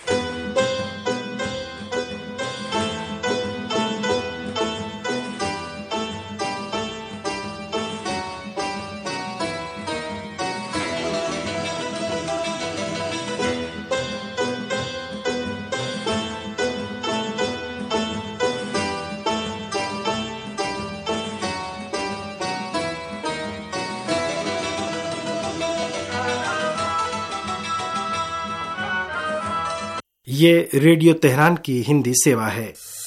ये रेडियो तेहरान की हिंदी सेवा है।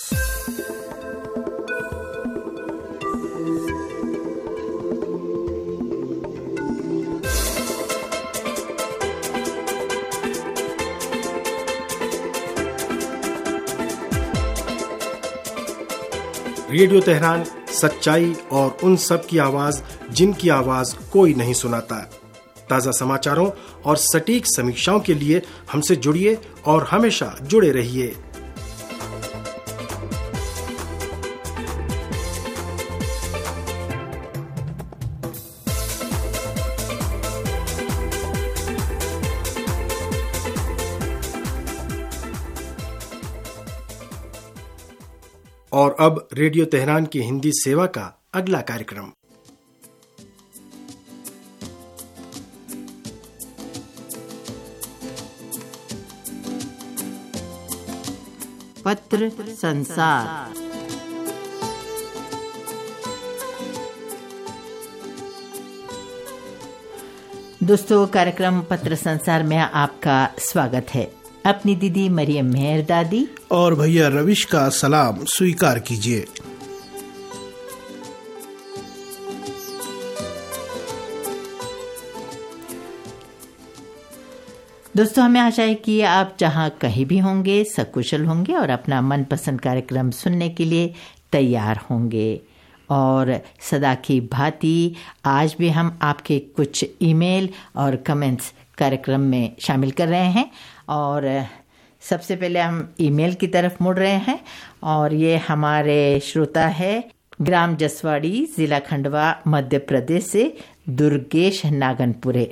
रेडियो तेहरान सच्चाई और उन सब की आवाज जिनकी आवाज कोई नहीं सुनाता। ताज़ा समाचारों और सटीक समीक्षाओं के लिए हमसे जुड़िए और हमेशा जुड़े रहिए। और अब रेडियो तेहरान की हिंदी सेवा का अगला कार्यक्रम। पत्र संसार। दोस्तों, कार्यक्रम पत्र संसार में आपका स्वागत है। अपनी दीदी मरियम मेहर दादी और भैया रविश का सलाम स्वीकार कीजिए। दोस्तों, हमें आशा है कि आप जहां कहीं भी होंगे सकुशल होंगे और अपना मनपसंद कार्यक्रम सुनने के लिए तैयार होंगे। और सदा की भांति आज भी हम आपके कुछ ईमेल और कमेंट्स कार्यक्रम में शामिल कर रहे हैं। और सबसे पहले हम ईमेल की तरफ मुड़ रहे हैं और ये हमारे श्रोता है ग्राम जसवाड़ी, जिला खंडवा, मध्य प्रदेश से दुर्गेश नागनपुरे।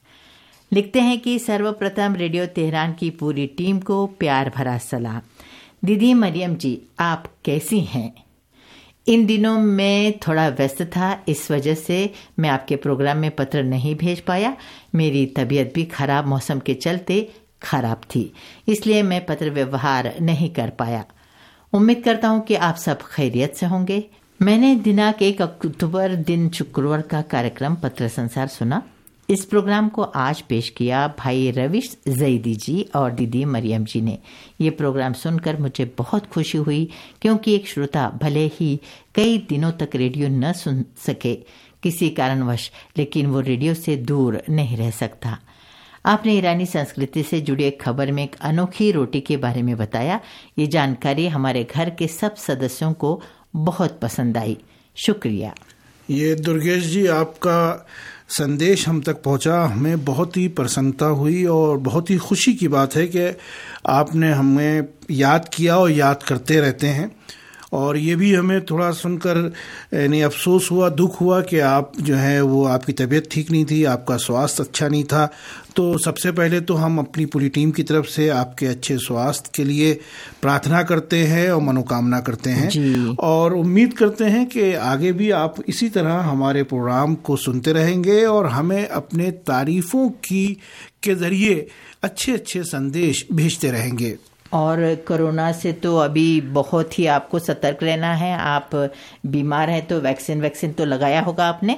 लिखते हैं कि सर्वप्रथम रेडियो तेहरान की पूरी टीम को प्यार भरा सलाम। दीदी मरियम जी, आप कैसी हैं? इन दिनों मैं थोड़ा व्यस्त था, इस वजह से मैं आपके प्रोग्राम में पत्र नहीं भेज पाया। मेरी तबीयत भी खराब मौसम के चलते खराब थी, इसलिए मैं पत्र व्यवहार नहीं कर पाया। उम्मीद करता हूं कि आप सब खैरियत से होंगे। मैंने दिनांक एक अक्टूबर दिन शुक्रवार का कार्यक्रम पत्र संसार सुना। इस प्रोग्राम को आज पेश किया भाई रविश जैदी जी और दीदी मरियम जी ने। ये प्रोग्राम सुनकर मुझे बहुत खुशी हुई, क्योंकि एक श्रोता भले ही कई दिनों तक रेडियो न सुन सके किसी कारणवश, लेकिन वो रेडियो से दूर नहीं रह सकता। आपने ईरानी संस्कृति से जुड़ी एक खबर में एक अनोखी रोटी के बारे में बताया। ये जानकारी हमारे घर के सब सदस्यों को बहुत पसंद आई। शुक्रिया। ये दुर्गेश जी, आपका संदेश हम तक पहुंचा, हमें बहुत ही प्रसन्नता हुई और बहुत ही खुशी की बात है कि आपने हमें याद किया और याद करते रहते हैं। और ये भी हमें थोड़ा सुनकर यानी अफसोस हुआ, दुख हुआ कि आप जो है वो आपकी तबीयत ठीक नहीं थी, आपका स्वास्थ्य अच्छा नहीं था। तो सबसे पहले तो हम अपनी पूरी टीम की तरफ से आपके अच्छे स्वास्थ्य के लिए प्रार्थना करते हैं और मनोकामना करते हैं, और उम्मीद करते हैं कि आगे भी आप इसी तरह हमारे प्रोग्राम को सुनते रहेंगे और हमें अपने तारीफों की के जरिए अच्छे अच्छे संदेश भेजते रहेंगे। और कोरोना से तो अभी बहुत ही आपको सतर्क रहना है। आप बीमार हैं तो वैक्सीन वैक्सीन तो लगाया होगा आपने।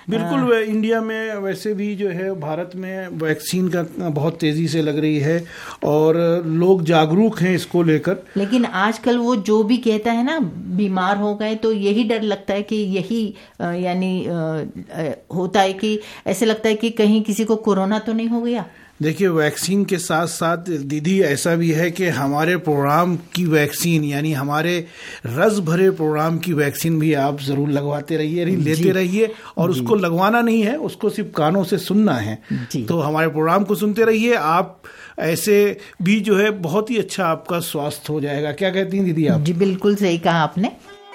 बिल्कुल। इंडिया में वैसे भी जो है भारत में वैक्सीन का बहुत तेजी से लग रही है और लोग जागरूक हैं इसको लेकर। लेकिन आजकल वो जो भी कहता है ना, बीमार हो गए तो यही डर लगता है कि यही यानी होता है कि ऐसे लगता है कि कहीं किसी को कोरोना तो नहीं हो गया। देखिए, वैक्सीन के साथ साथ दीदी ऐसा भी है कि हमारे प्रोग्राम की वैक्सीन यानी हमारे रस भरे प्रोग्राम की वैक्सीन भी आप ज़रूर लगवाते रहिए, लेते रहिए। और उसको लगवाना नहीं है, उसको सिर्फ कानों से सुनना है। तो हमारे प्रोग्राम को सुनते रहिए, आप ऐसे भी जो है बहुत ही अच्छा आपका स्वास्थ्य हो जाएगा। क्या कहती हैं दीदी आप? जी बिल्कुल सही कहा आपने।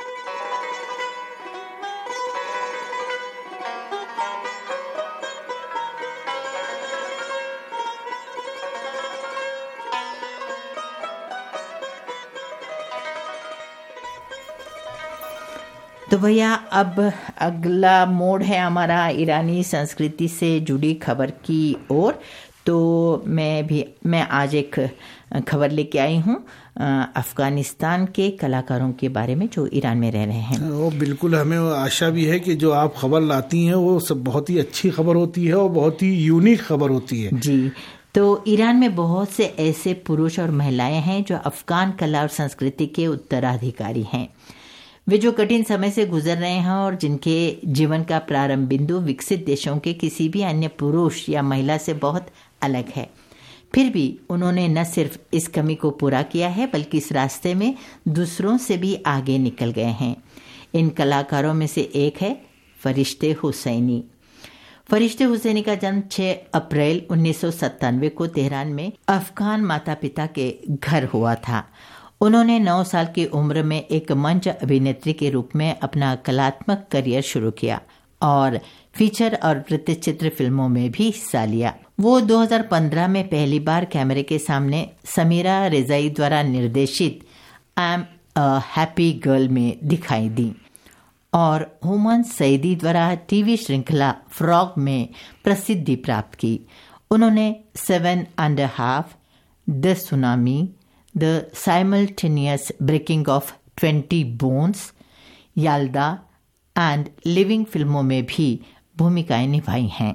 तो भैया अब अगला मोड़ है हमारा ईरानी संस्कृति से जुड़ी खबर की ओर। तो मैं भी मैं आज एक खबर लेके आई हूँ अफ़गानिस्तान के कलाकारों के बारे में जो ईरान में रह रहे हैं। वो बिल्कुल, हमें आशा भी है कि जो आप खबर लाती हैं वो सब बहुत ही अच्छी खबर होती है और बहुत ही यूनिक खबर होती है। जी, तो ईरान में बहुत से ऐसे पुरुष और महिलाएं हैं जो अफ़गान कला और संस्कृति के उत्तराधिकारी हैं। वे जो कठिन समय से गुजर रहे हैं और जिनके जीवन का प्रारंभ बिंदु विकसित देशों के किसी भी अन्य पुरुष या महिला से बहुत अलग है, फिर भी उन्होंने न सिर्फ इस कमी को पूरा किया है बल्कि इस रास्ते में दूसरों से भी आगे निकल गए हैं। इन कलाकारों में से एक है फरिश्ते हुसैनी। फरिश्ते हुसैनी का जन्म छह अप्रैल उन्नीस सौ सत्तानवे को तेहरान में अफगान माता पिता के घर हुआ था। उन्होंने नौ साल की उम्र में एक मंच अभिनेत्री के रूप में अपना कलात्मक करियर शुरू किया और फीचर और वृत्तचित्र फिल्मों में भी हिस्सा लिया। वो दो हज़ार पंद्रह में पहली बार कैमरे के सामने समीरा रेजाई द्वारा निर्देशित I am a happy girl में दिखाई दी और हुमान सईदी द्वारा टीवी श्रृंखला फ्रॉग में प्रसिद्धि प्राप्त की। उन्होंने seven and half, the tsunami, the simultaneous breaking of twenty bones, Yalda and living फिल्मों में भी भूमिकाएं निभाई हैं।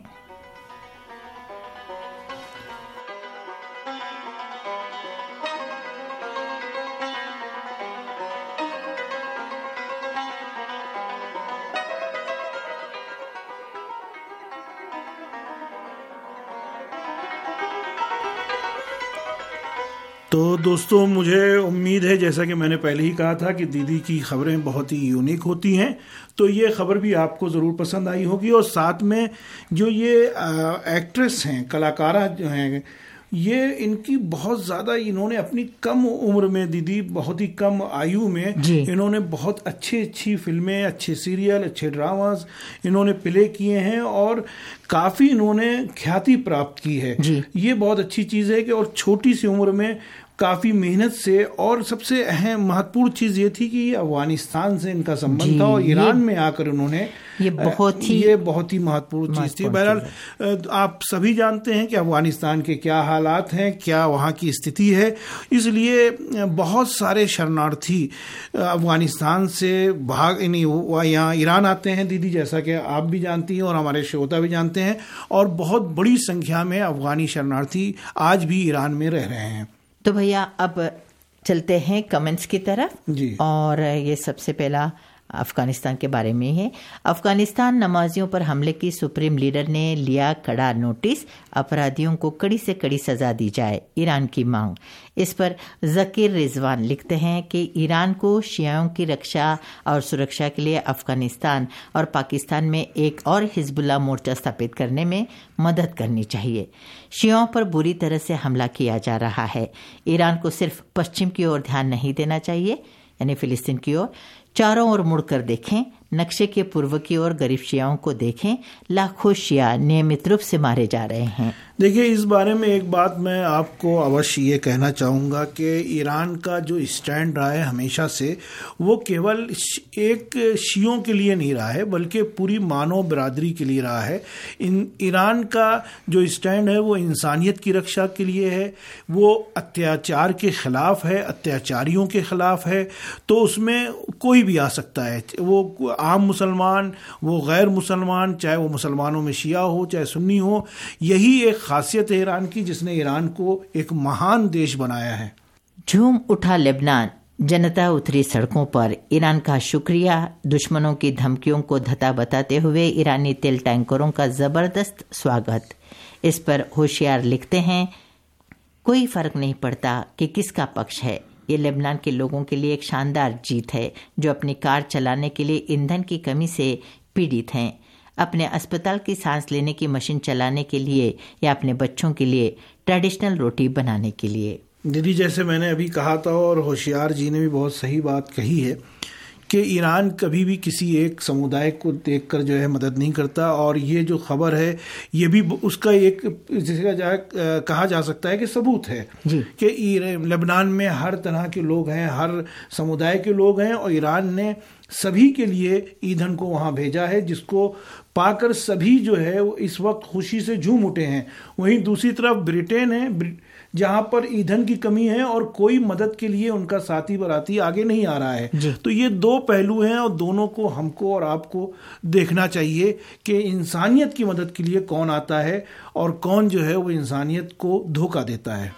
तो दोस्तों, मुझे उम्मीद है, जैसा कि मैंने पहले ही कहा था, कि दीदी की खबरें बहुत ही यूनिक होती हैं, तो ये खबर भी आपको ज़रूर पसंद आई होगी। और साथ में जो ये एक्ट्रेस हैं, कलाकारा जो हैं, ये इनकी बहुत ज़्यादा, इन्होंने अपनी कम उम्र में दीदी, बहुत ही कम आयु में इन्होंने बहुत अच्छी अच्छी फिल्में, अच्छे सीरियल, अच्छे ड्रामास इन्होंने प्ले किए हैं और काफ़ी इन्होंने ख्याति प्राप्त की है। ये बहुत अच्छी चीज़ है कि और छोटी सी उम्र में काफ़ी मेहनत से, और सबसे अहम महत्वपूर्ण चीज़ ये थी कि अफगानिस्तान से इनका संबंध था और ईरान में आकर उन्होंने ये बहुत ही ये बहुत ही महत्वपूर्ण चीज़ थी। बहरहाल आप सभी जानते हैं कि अफगानिस्तान के क्या हालात हैं, क्या वहाँ की स्थिति है, इसलिए बहुत सारे शरणार्थी अफगानिस्तान से भाग नहीं यहाँ ईरान आते हैं दीदी, जैसा कि आप भी जानती हैं और हमारे श्रोता भी जानते हैं, और बहुत बड़ी संख्या में अफगानी शरणार्थी आज भी ईरान में रह रहे हैं। तो भैया अब चलते हैं कमेंट्स की तरफ जी। और ये सबसे पहला अफगानिस्तान के बारे में है। अफगानिस्तान नमाजियों पर हमले की सुप्रीम लीडर ने लिया कड़ा नोटिस, अपराधियों को कड़ी से कड़ी सजा दी जाए, ईरान की मांग। इस पर जकीर रिजवान लिखते हैं कि ईरान को शियाओं की रक्षा और सुरक्षा के लिए अफगानिस्तान और पाकिस्तान में एक और हिजबुल्लाह मोर्चा स्थापित करने में मदद करनी चाहिए। शियाओं पर बुरी तरह से हमला किया जा रहा है। ईरान को सिर्फ पश्चिम की ओर ध्यान नहीं देना चाहिए, यानी फिलिस्तीन की ओर। चारों ओर मुड़कर देखें, नक्शे के पूर्व की ओर गरीब शियाओं को देखें। लाखों शिया नियमित रूप से मारे जा रहे हैं। देखिए, इस बारे में एक बात मैं आपको अवश्य ये कहना चाहूँगा कि ईरान का जो स्टैंड रहा है हमेशा से, वो केवल एक शियों के लिए नहीं रहा है बल्कि पूरी मानव बिरादरी के लिए रहा है। इन ईरान का जो स्टैंड है वो इंसानियत की रक्षा के लिए है, वो अत्याचार के खिलाफ है, अत्याचारियों के खिलाफ है। तो उसमें कोई कोई भी आ सकता है, वो आम मुसलमान, वो गैर मुसलमान, चाहे वो मुसलमानों में शिया हो चाहे सुन्नी हो। यही एक खासियत है ईरान की, जिसने ईरान को एक महान देश बनाया है। झूम उठा लेबनान, जनता उतरी सड़कों पर। ईरान का शुक्रिया, दुश्मनों की धमकियों को धता बताते हुए ईरानी तेल टैंकरों का जबरदस्त स्वागत। इस पर होशियार लिखते हैं, कोई फर्क नहीं पड़ता कि किसका पक्ष है, ये लेबनान के लोगों के लिए एक शानदार जीत है जो अपनी कार चलाने के लिए ईंधन की कमी से पीड़ित हैं, अपने अस्पताल की सांस लेने की मशीन चलाने के लिए या अपने बच्चों के लिए ट्रेडिशनल रोटी बनाने के लिए। दीदी, जैसे मैंने अभी कहा था और होशियार जी ने भी बहुत सही बात कही है कि ईरान कभी भी किसी एक समुदाय को देखकर जो है मदद नहीं करता, और ये जो खबर है ये भी उसका एक जिसका जा, कहा जा सकता है कि सबूत है कि लेबनान में हर तरह के लोग हैं, हर समुदाय के लोग हैं, और ईरान ने सभी के लिए ईंधन को वहाँ भेजा है, जिसको पाकर सभी जो है वो इस वक्त खुशी से झूम उठे हैं। वहीं दूसरी तरफ ब्रिटेन है, जहां पर ईंधन की कमी है और कोई मदद के लिए उनका साथी बराती आगे नहीं आ रहा है। तो ये दो पहलू हैं और दोनों को हमको और आपको देखना चाहिए कि इंसानियत की मदद के लिए कौन आता है और कौन जो है वो इंसानियत को धोखा देता है।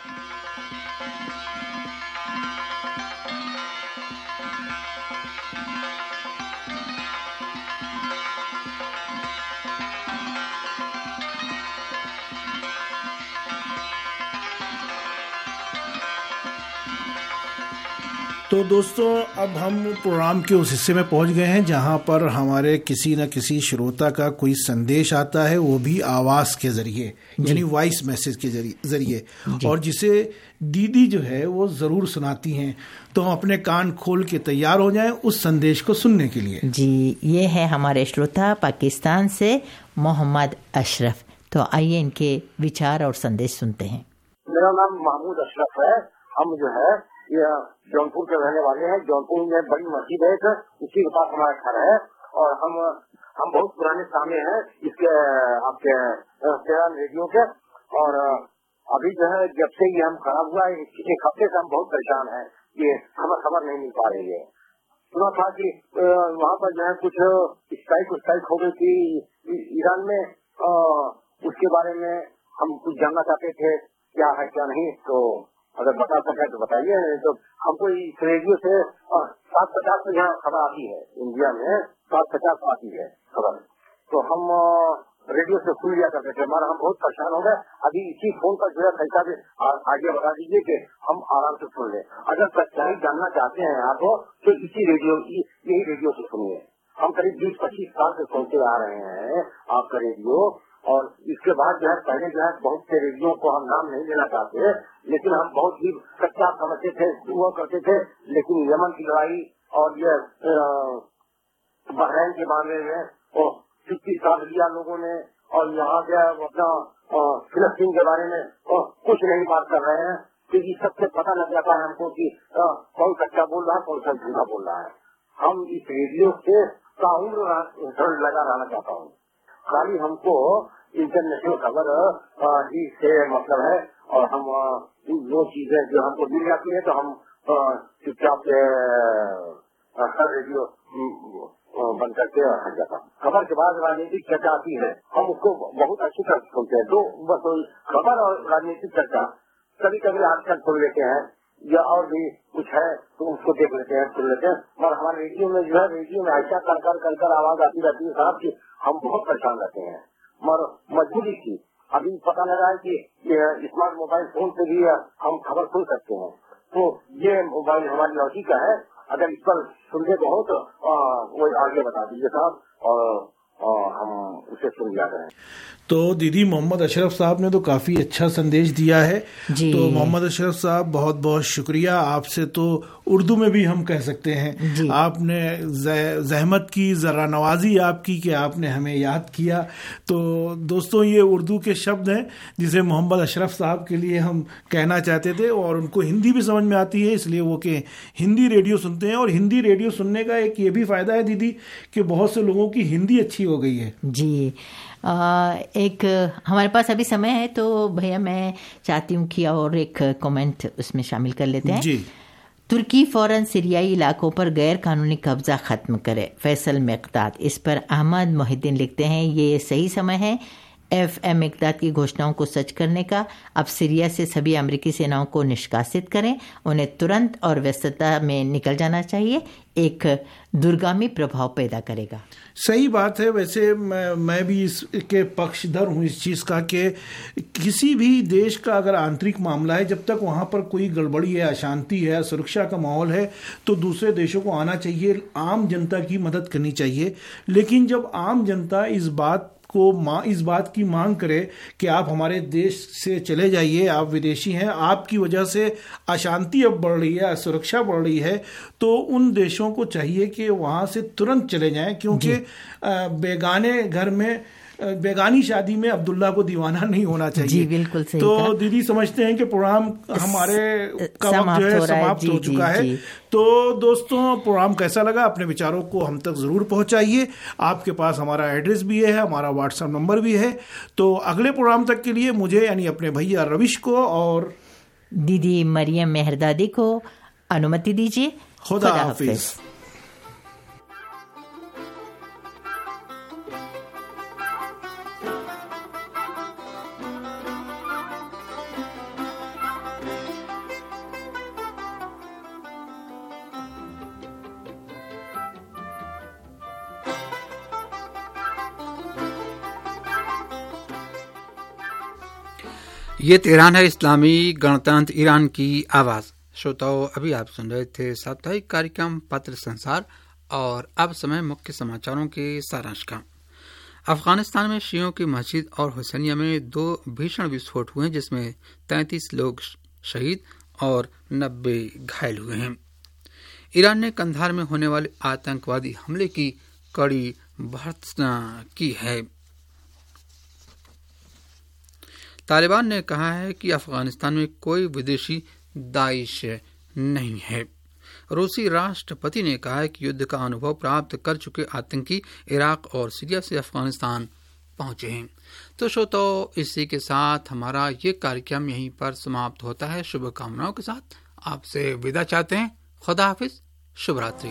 तो दोस्तों, अब हम प्रोग्राम के उस हिस्से में पहुंच गए हैं जहां पर हमारे किसी न किसी श्रोता का कोई संदेश आता है, वो भी आवाज़ के ज़रिए, यानी वॉइस मैसेज के ज़रिए, और जिसे दीदी जो है वो ज़रूर सुनाती हैं। तो हम अपने कान खोल के तैयार हो जाएं उस संदेश को सुनने के लिए। जी, ये है हमारे श्रोता पाकिस्तान से मोहम्मद अशरफ। तो आइए इनके विचार और संदेश सुनते हैं। मेरा नाम महमूद अशरफ है। हम जो है ये जौनपुर के रहने वाले हैं। जौनपुर में बड़ी मस्जिद है, उसी के पास हमारा घर है, और हम हम बहुत पुराने सामने हैं इसके आपके तेरान रेडियो के। और अभी जो है जब से ये हम खराब हुआ है, एक हफ्ते से हम बहुत परेशान हैं, ये हमें खबर नहीं मिल पा रही है। सुना था कि वहाँ पर जो है कुछ स्ट्राइक स्ट्राइक हो गई थी ईरान में, आ, उसके बारे में हम कुछ जानना चाहते थे, क्या है क्या नहीं। तो अगर बता सके तो बताइए। तो हमको इस रेडियो से सात पचास में यहाँ खबर आती है, इंडिया में सात पचास आती है खबर, तो हम रेडियो से सुन लिया करते थे। हमारा हम बहुत परेशान हो गए। अभी इसी फोन पर जो है कैसा भी आगे बता दीजिए कि हम आराम से सुन लें। अगर सच्चाई जानना चाहते हैं आप तो इसी रेडियो यही रेडियो से सुनिए। हम करीब बीस पच्चीस साल से सुनते आ रहे हैं आपका रेडियो, और इसके बाद जो है पहले जो है बहुत से रेडियो को हम नाम नहीं लेना चाहते, लेकिन हम बहुत ही सच्चा समझते थे, हुआ करते थे। लेकिन यमन की लड़ाई और ये बहरैन के मामले में और छुट्टी साथ लिया लोगों ने, और यहाँ जो है अपना फिलिस्तीन के बारे में और कुछ नहीं बात कर रहे हैं, क्योंकि सबसे पता लग जाता है हमको कि कौन सच्चा बोल रहा है कौन सा झूठा बोल रहा है। हम इस रेडियो से साउंड लगा रहना चाहता हूँ। खाली हमको इंटरनेशनल खबर ही से मतलब है, और हम वो चीजें जो हमको मिल जाती है तो हम चुपचाप से हर रेडियो बंद करके हट जाता। खबर के बाद राजनीतिक चर्चा आती है, हम उसको बहुत अच्छी तरह सुनते हैं। तो बस खबर और राजनीतिक चर्चा कभी कभी आजकल सुन लेते हैं, या और भी कुछ है तो उसको देख लेते हैं, सुन लेते हैं। और हमारे रेडियो में जो है रेडियो में ऐसा कर कर कर कर आवाज आती रहती है साहब की हम बहुत परेशान रहते हैं। मगर मजबूरी की अभी पता लगा है कि स्मार्ट मोबाइल फोन से भी हम खबर सुन सकते हैं। तो ये मोबाइल हमारी लौटी का है, अगर इस पर सुनते तो हो तो वो आगे बता दीजिए साहब, और हम उसे सुन लिया करें। तो दीदी, मोहम्मद अशरफ साहब ने तो काफ़ी अच्छा संदेश दिया है। तो मोहम्मद अशरफ साहब बहुत बहुत शुक्रिया। आपसे तो उर्दू में भी हम कह सकते हैं, आपने जहमत की, ज़रा नवाजी आपकी कि आपने हमें याद किया। तो दोस्तों, ये उर्दू के शब्द हैं जिसे मोहम्मद अशरफ साहब के लिए हम कहना चाहते थे, और उनको हिंदी भी समझ में आती है, इसलिए वो कि हिंदी रेडियो सुनते हैं। और हिंदी रेडियो सुनने का एक ये भी फ़ायदा है दीदी कि बहुत से लोगों की हिंदी अच्छी हो गई है। जी, आ, एक हमारे पास अभी समय है तो भैया मैं चाहती हूँ कि और एक कमेंट उसमें शामिल कर लेते हैं। जी। तुर्की फौरन सीरियाई इलाकों पर गैर कानूनी कब्जा खत्म करे। Faisal Miqdad. इस पर अहमद मोहिद्दीन लिखते हैं, ये सही समय है एफ एम मिक़दाद की घोषणाओं को सच करने का। अब सीरिया से सभी अमेरिकी सेनाओं को निष्कासित करें, उन्हें तुरंत और व्यस्तता में निकल जाना चाहिए। एक दूरगामी प्रभाव पैदा करेगा। सही बात है। वैसे मैं मैं भी इसके पक्षधर हूँ इस चीज़ का कि किसी भी देश का अगर आंतरिक मामला है, जब तक वहाँ पर कोई गड़बड़ी है, अशांति है, सुरक्षा का माहौल है, तो दूसरे देशों को आना चाहिए, आम जनता की मदद करनी चाहिए। लेकिन जब आम जनता इस बात को मां इस बात की मांग करे कि आप हमारे देश से चले जाइए, आप विदेशी हैं, आपकी वजह से अशांति अब बढ़ रही है, असुरक्षा बढ़ रही है, तो उन देशों को चाहिए कि वहां से तुरंत चले जाएं, क्योंकि बेगाने घर में बेगानी शादी में अब्दुल्ला को दीवाना नहीं होना चाहिए। जी बिल्कुल सही। तो दीदी समझते हैं कि प्रोग्राम हमारे का वक्त जो है समाप्त हो चुका है। तो दोस्तों, प्रोग्राम कैसा लगा अपने विचारों को हम तक जरूर पहुंचाइए। आपके पास हमारा एड्रेस भी है, हमारा व्हाट्सएप नंबर भी है। तो अगले प्रोग्राम तक के लिए मुझे यानी अपने भैया रविश को और दीदी मरियम मेहरदादी को अनुमति दीजिए। खुदा हाफिज। ये तेहरान है, इस्लामी गणतंत्र ईरान की आवाज। श्रोताओं, अभी आप सुन रहे थे साप्ताहिक कार्यक्रम पत्र संसार, और अब समय मुख्य समाचारों के सारांश का। अफगानिस्तान में शियों की मस्जिद और हुसैनिया में दो भीषण विस्फोट हुए, जिसमें तैंतीस लोग शहीद और नब्बे घायल हुए हैं। ईरान ने कंधार में होने वाले आतंकवादी हमले की कड़ी भर्त्सना की है। तालिबान ने कहा है कि अफगानिस्तान में कोई विदेशी दाइश नहीं है। रूसी राष्ट्रपति ने कहा है कि युद्ध का अनुभव प्राप्त कर चुके आतंकी इराक और सीरिया से अफगानिस्तान पहुंचे हैं। तो श्रोताओ, इसी के साथ हमारा ये कार्यक्रम यहीं पर समाप्त होता है। शुभकामनाओं के साथ आपसे विदा चाहते हैं। खुदा हाफिज, शुभ रात्रि।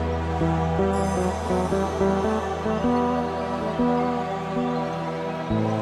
Thank you.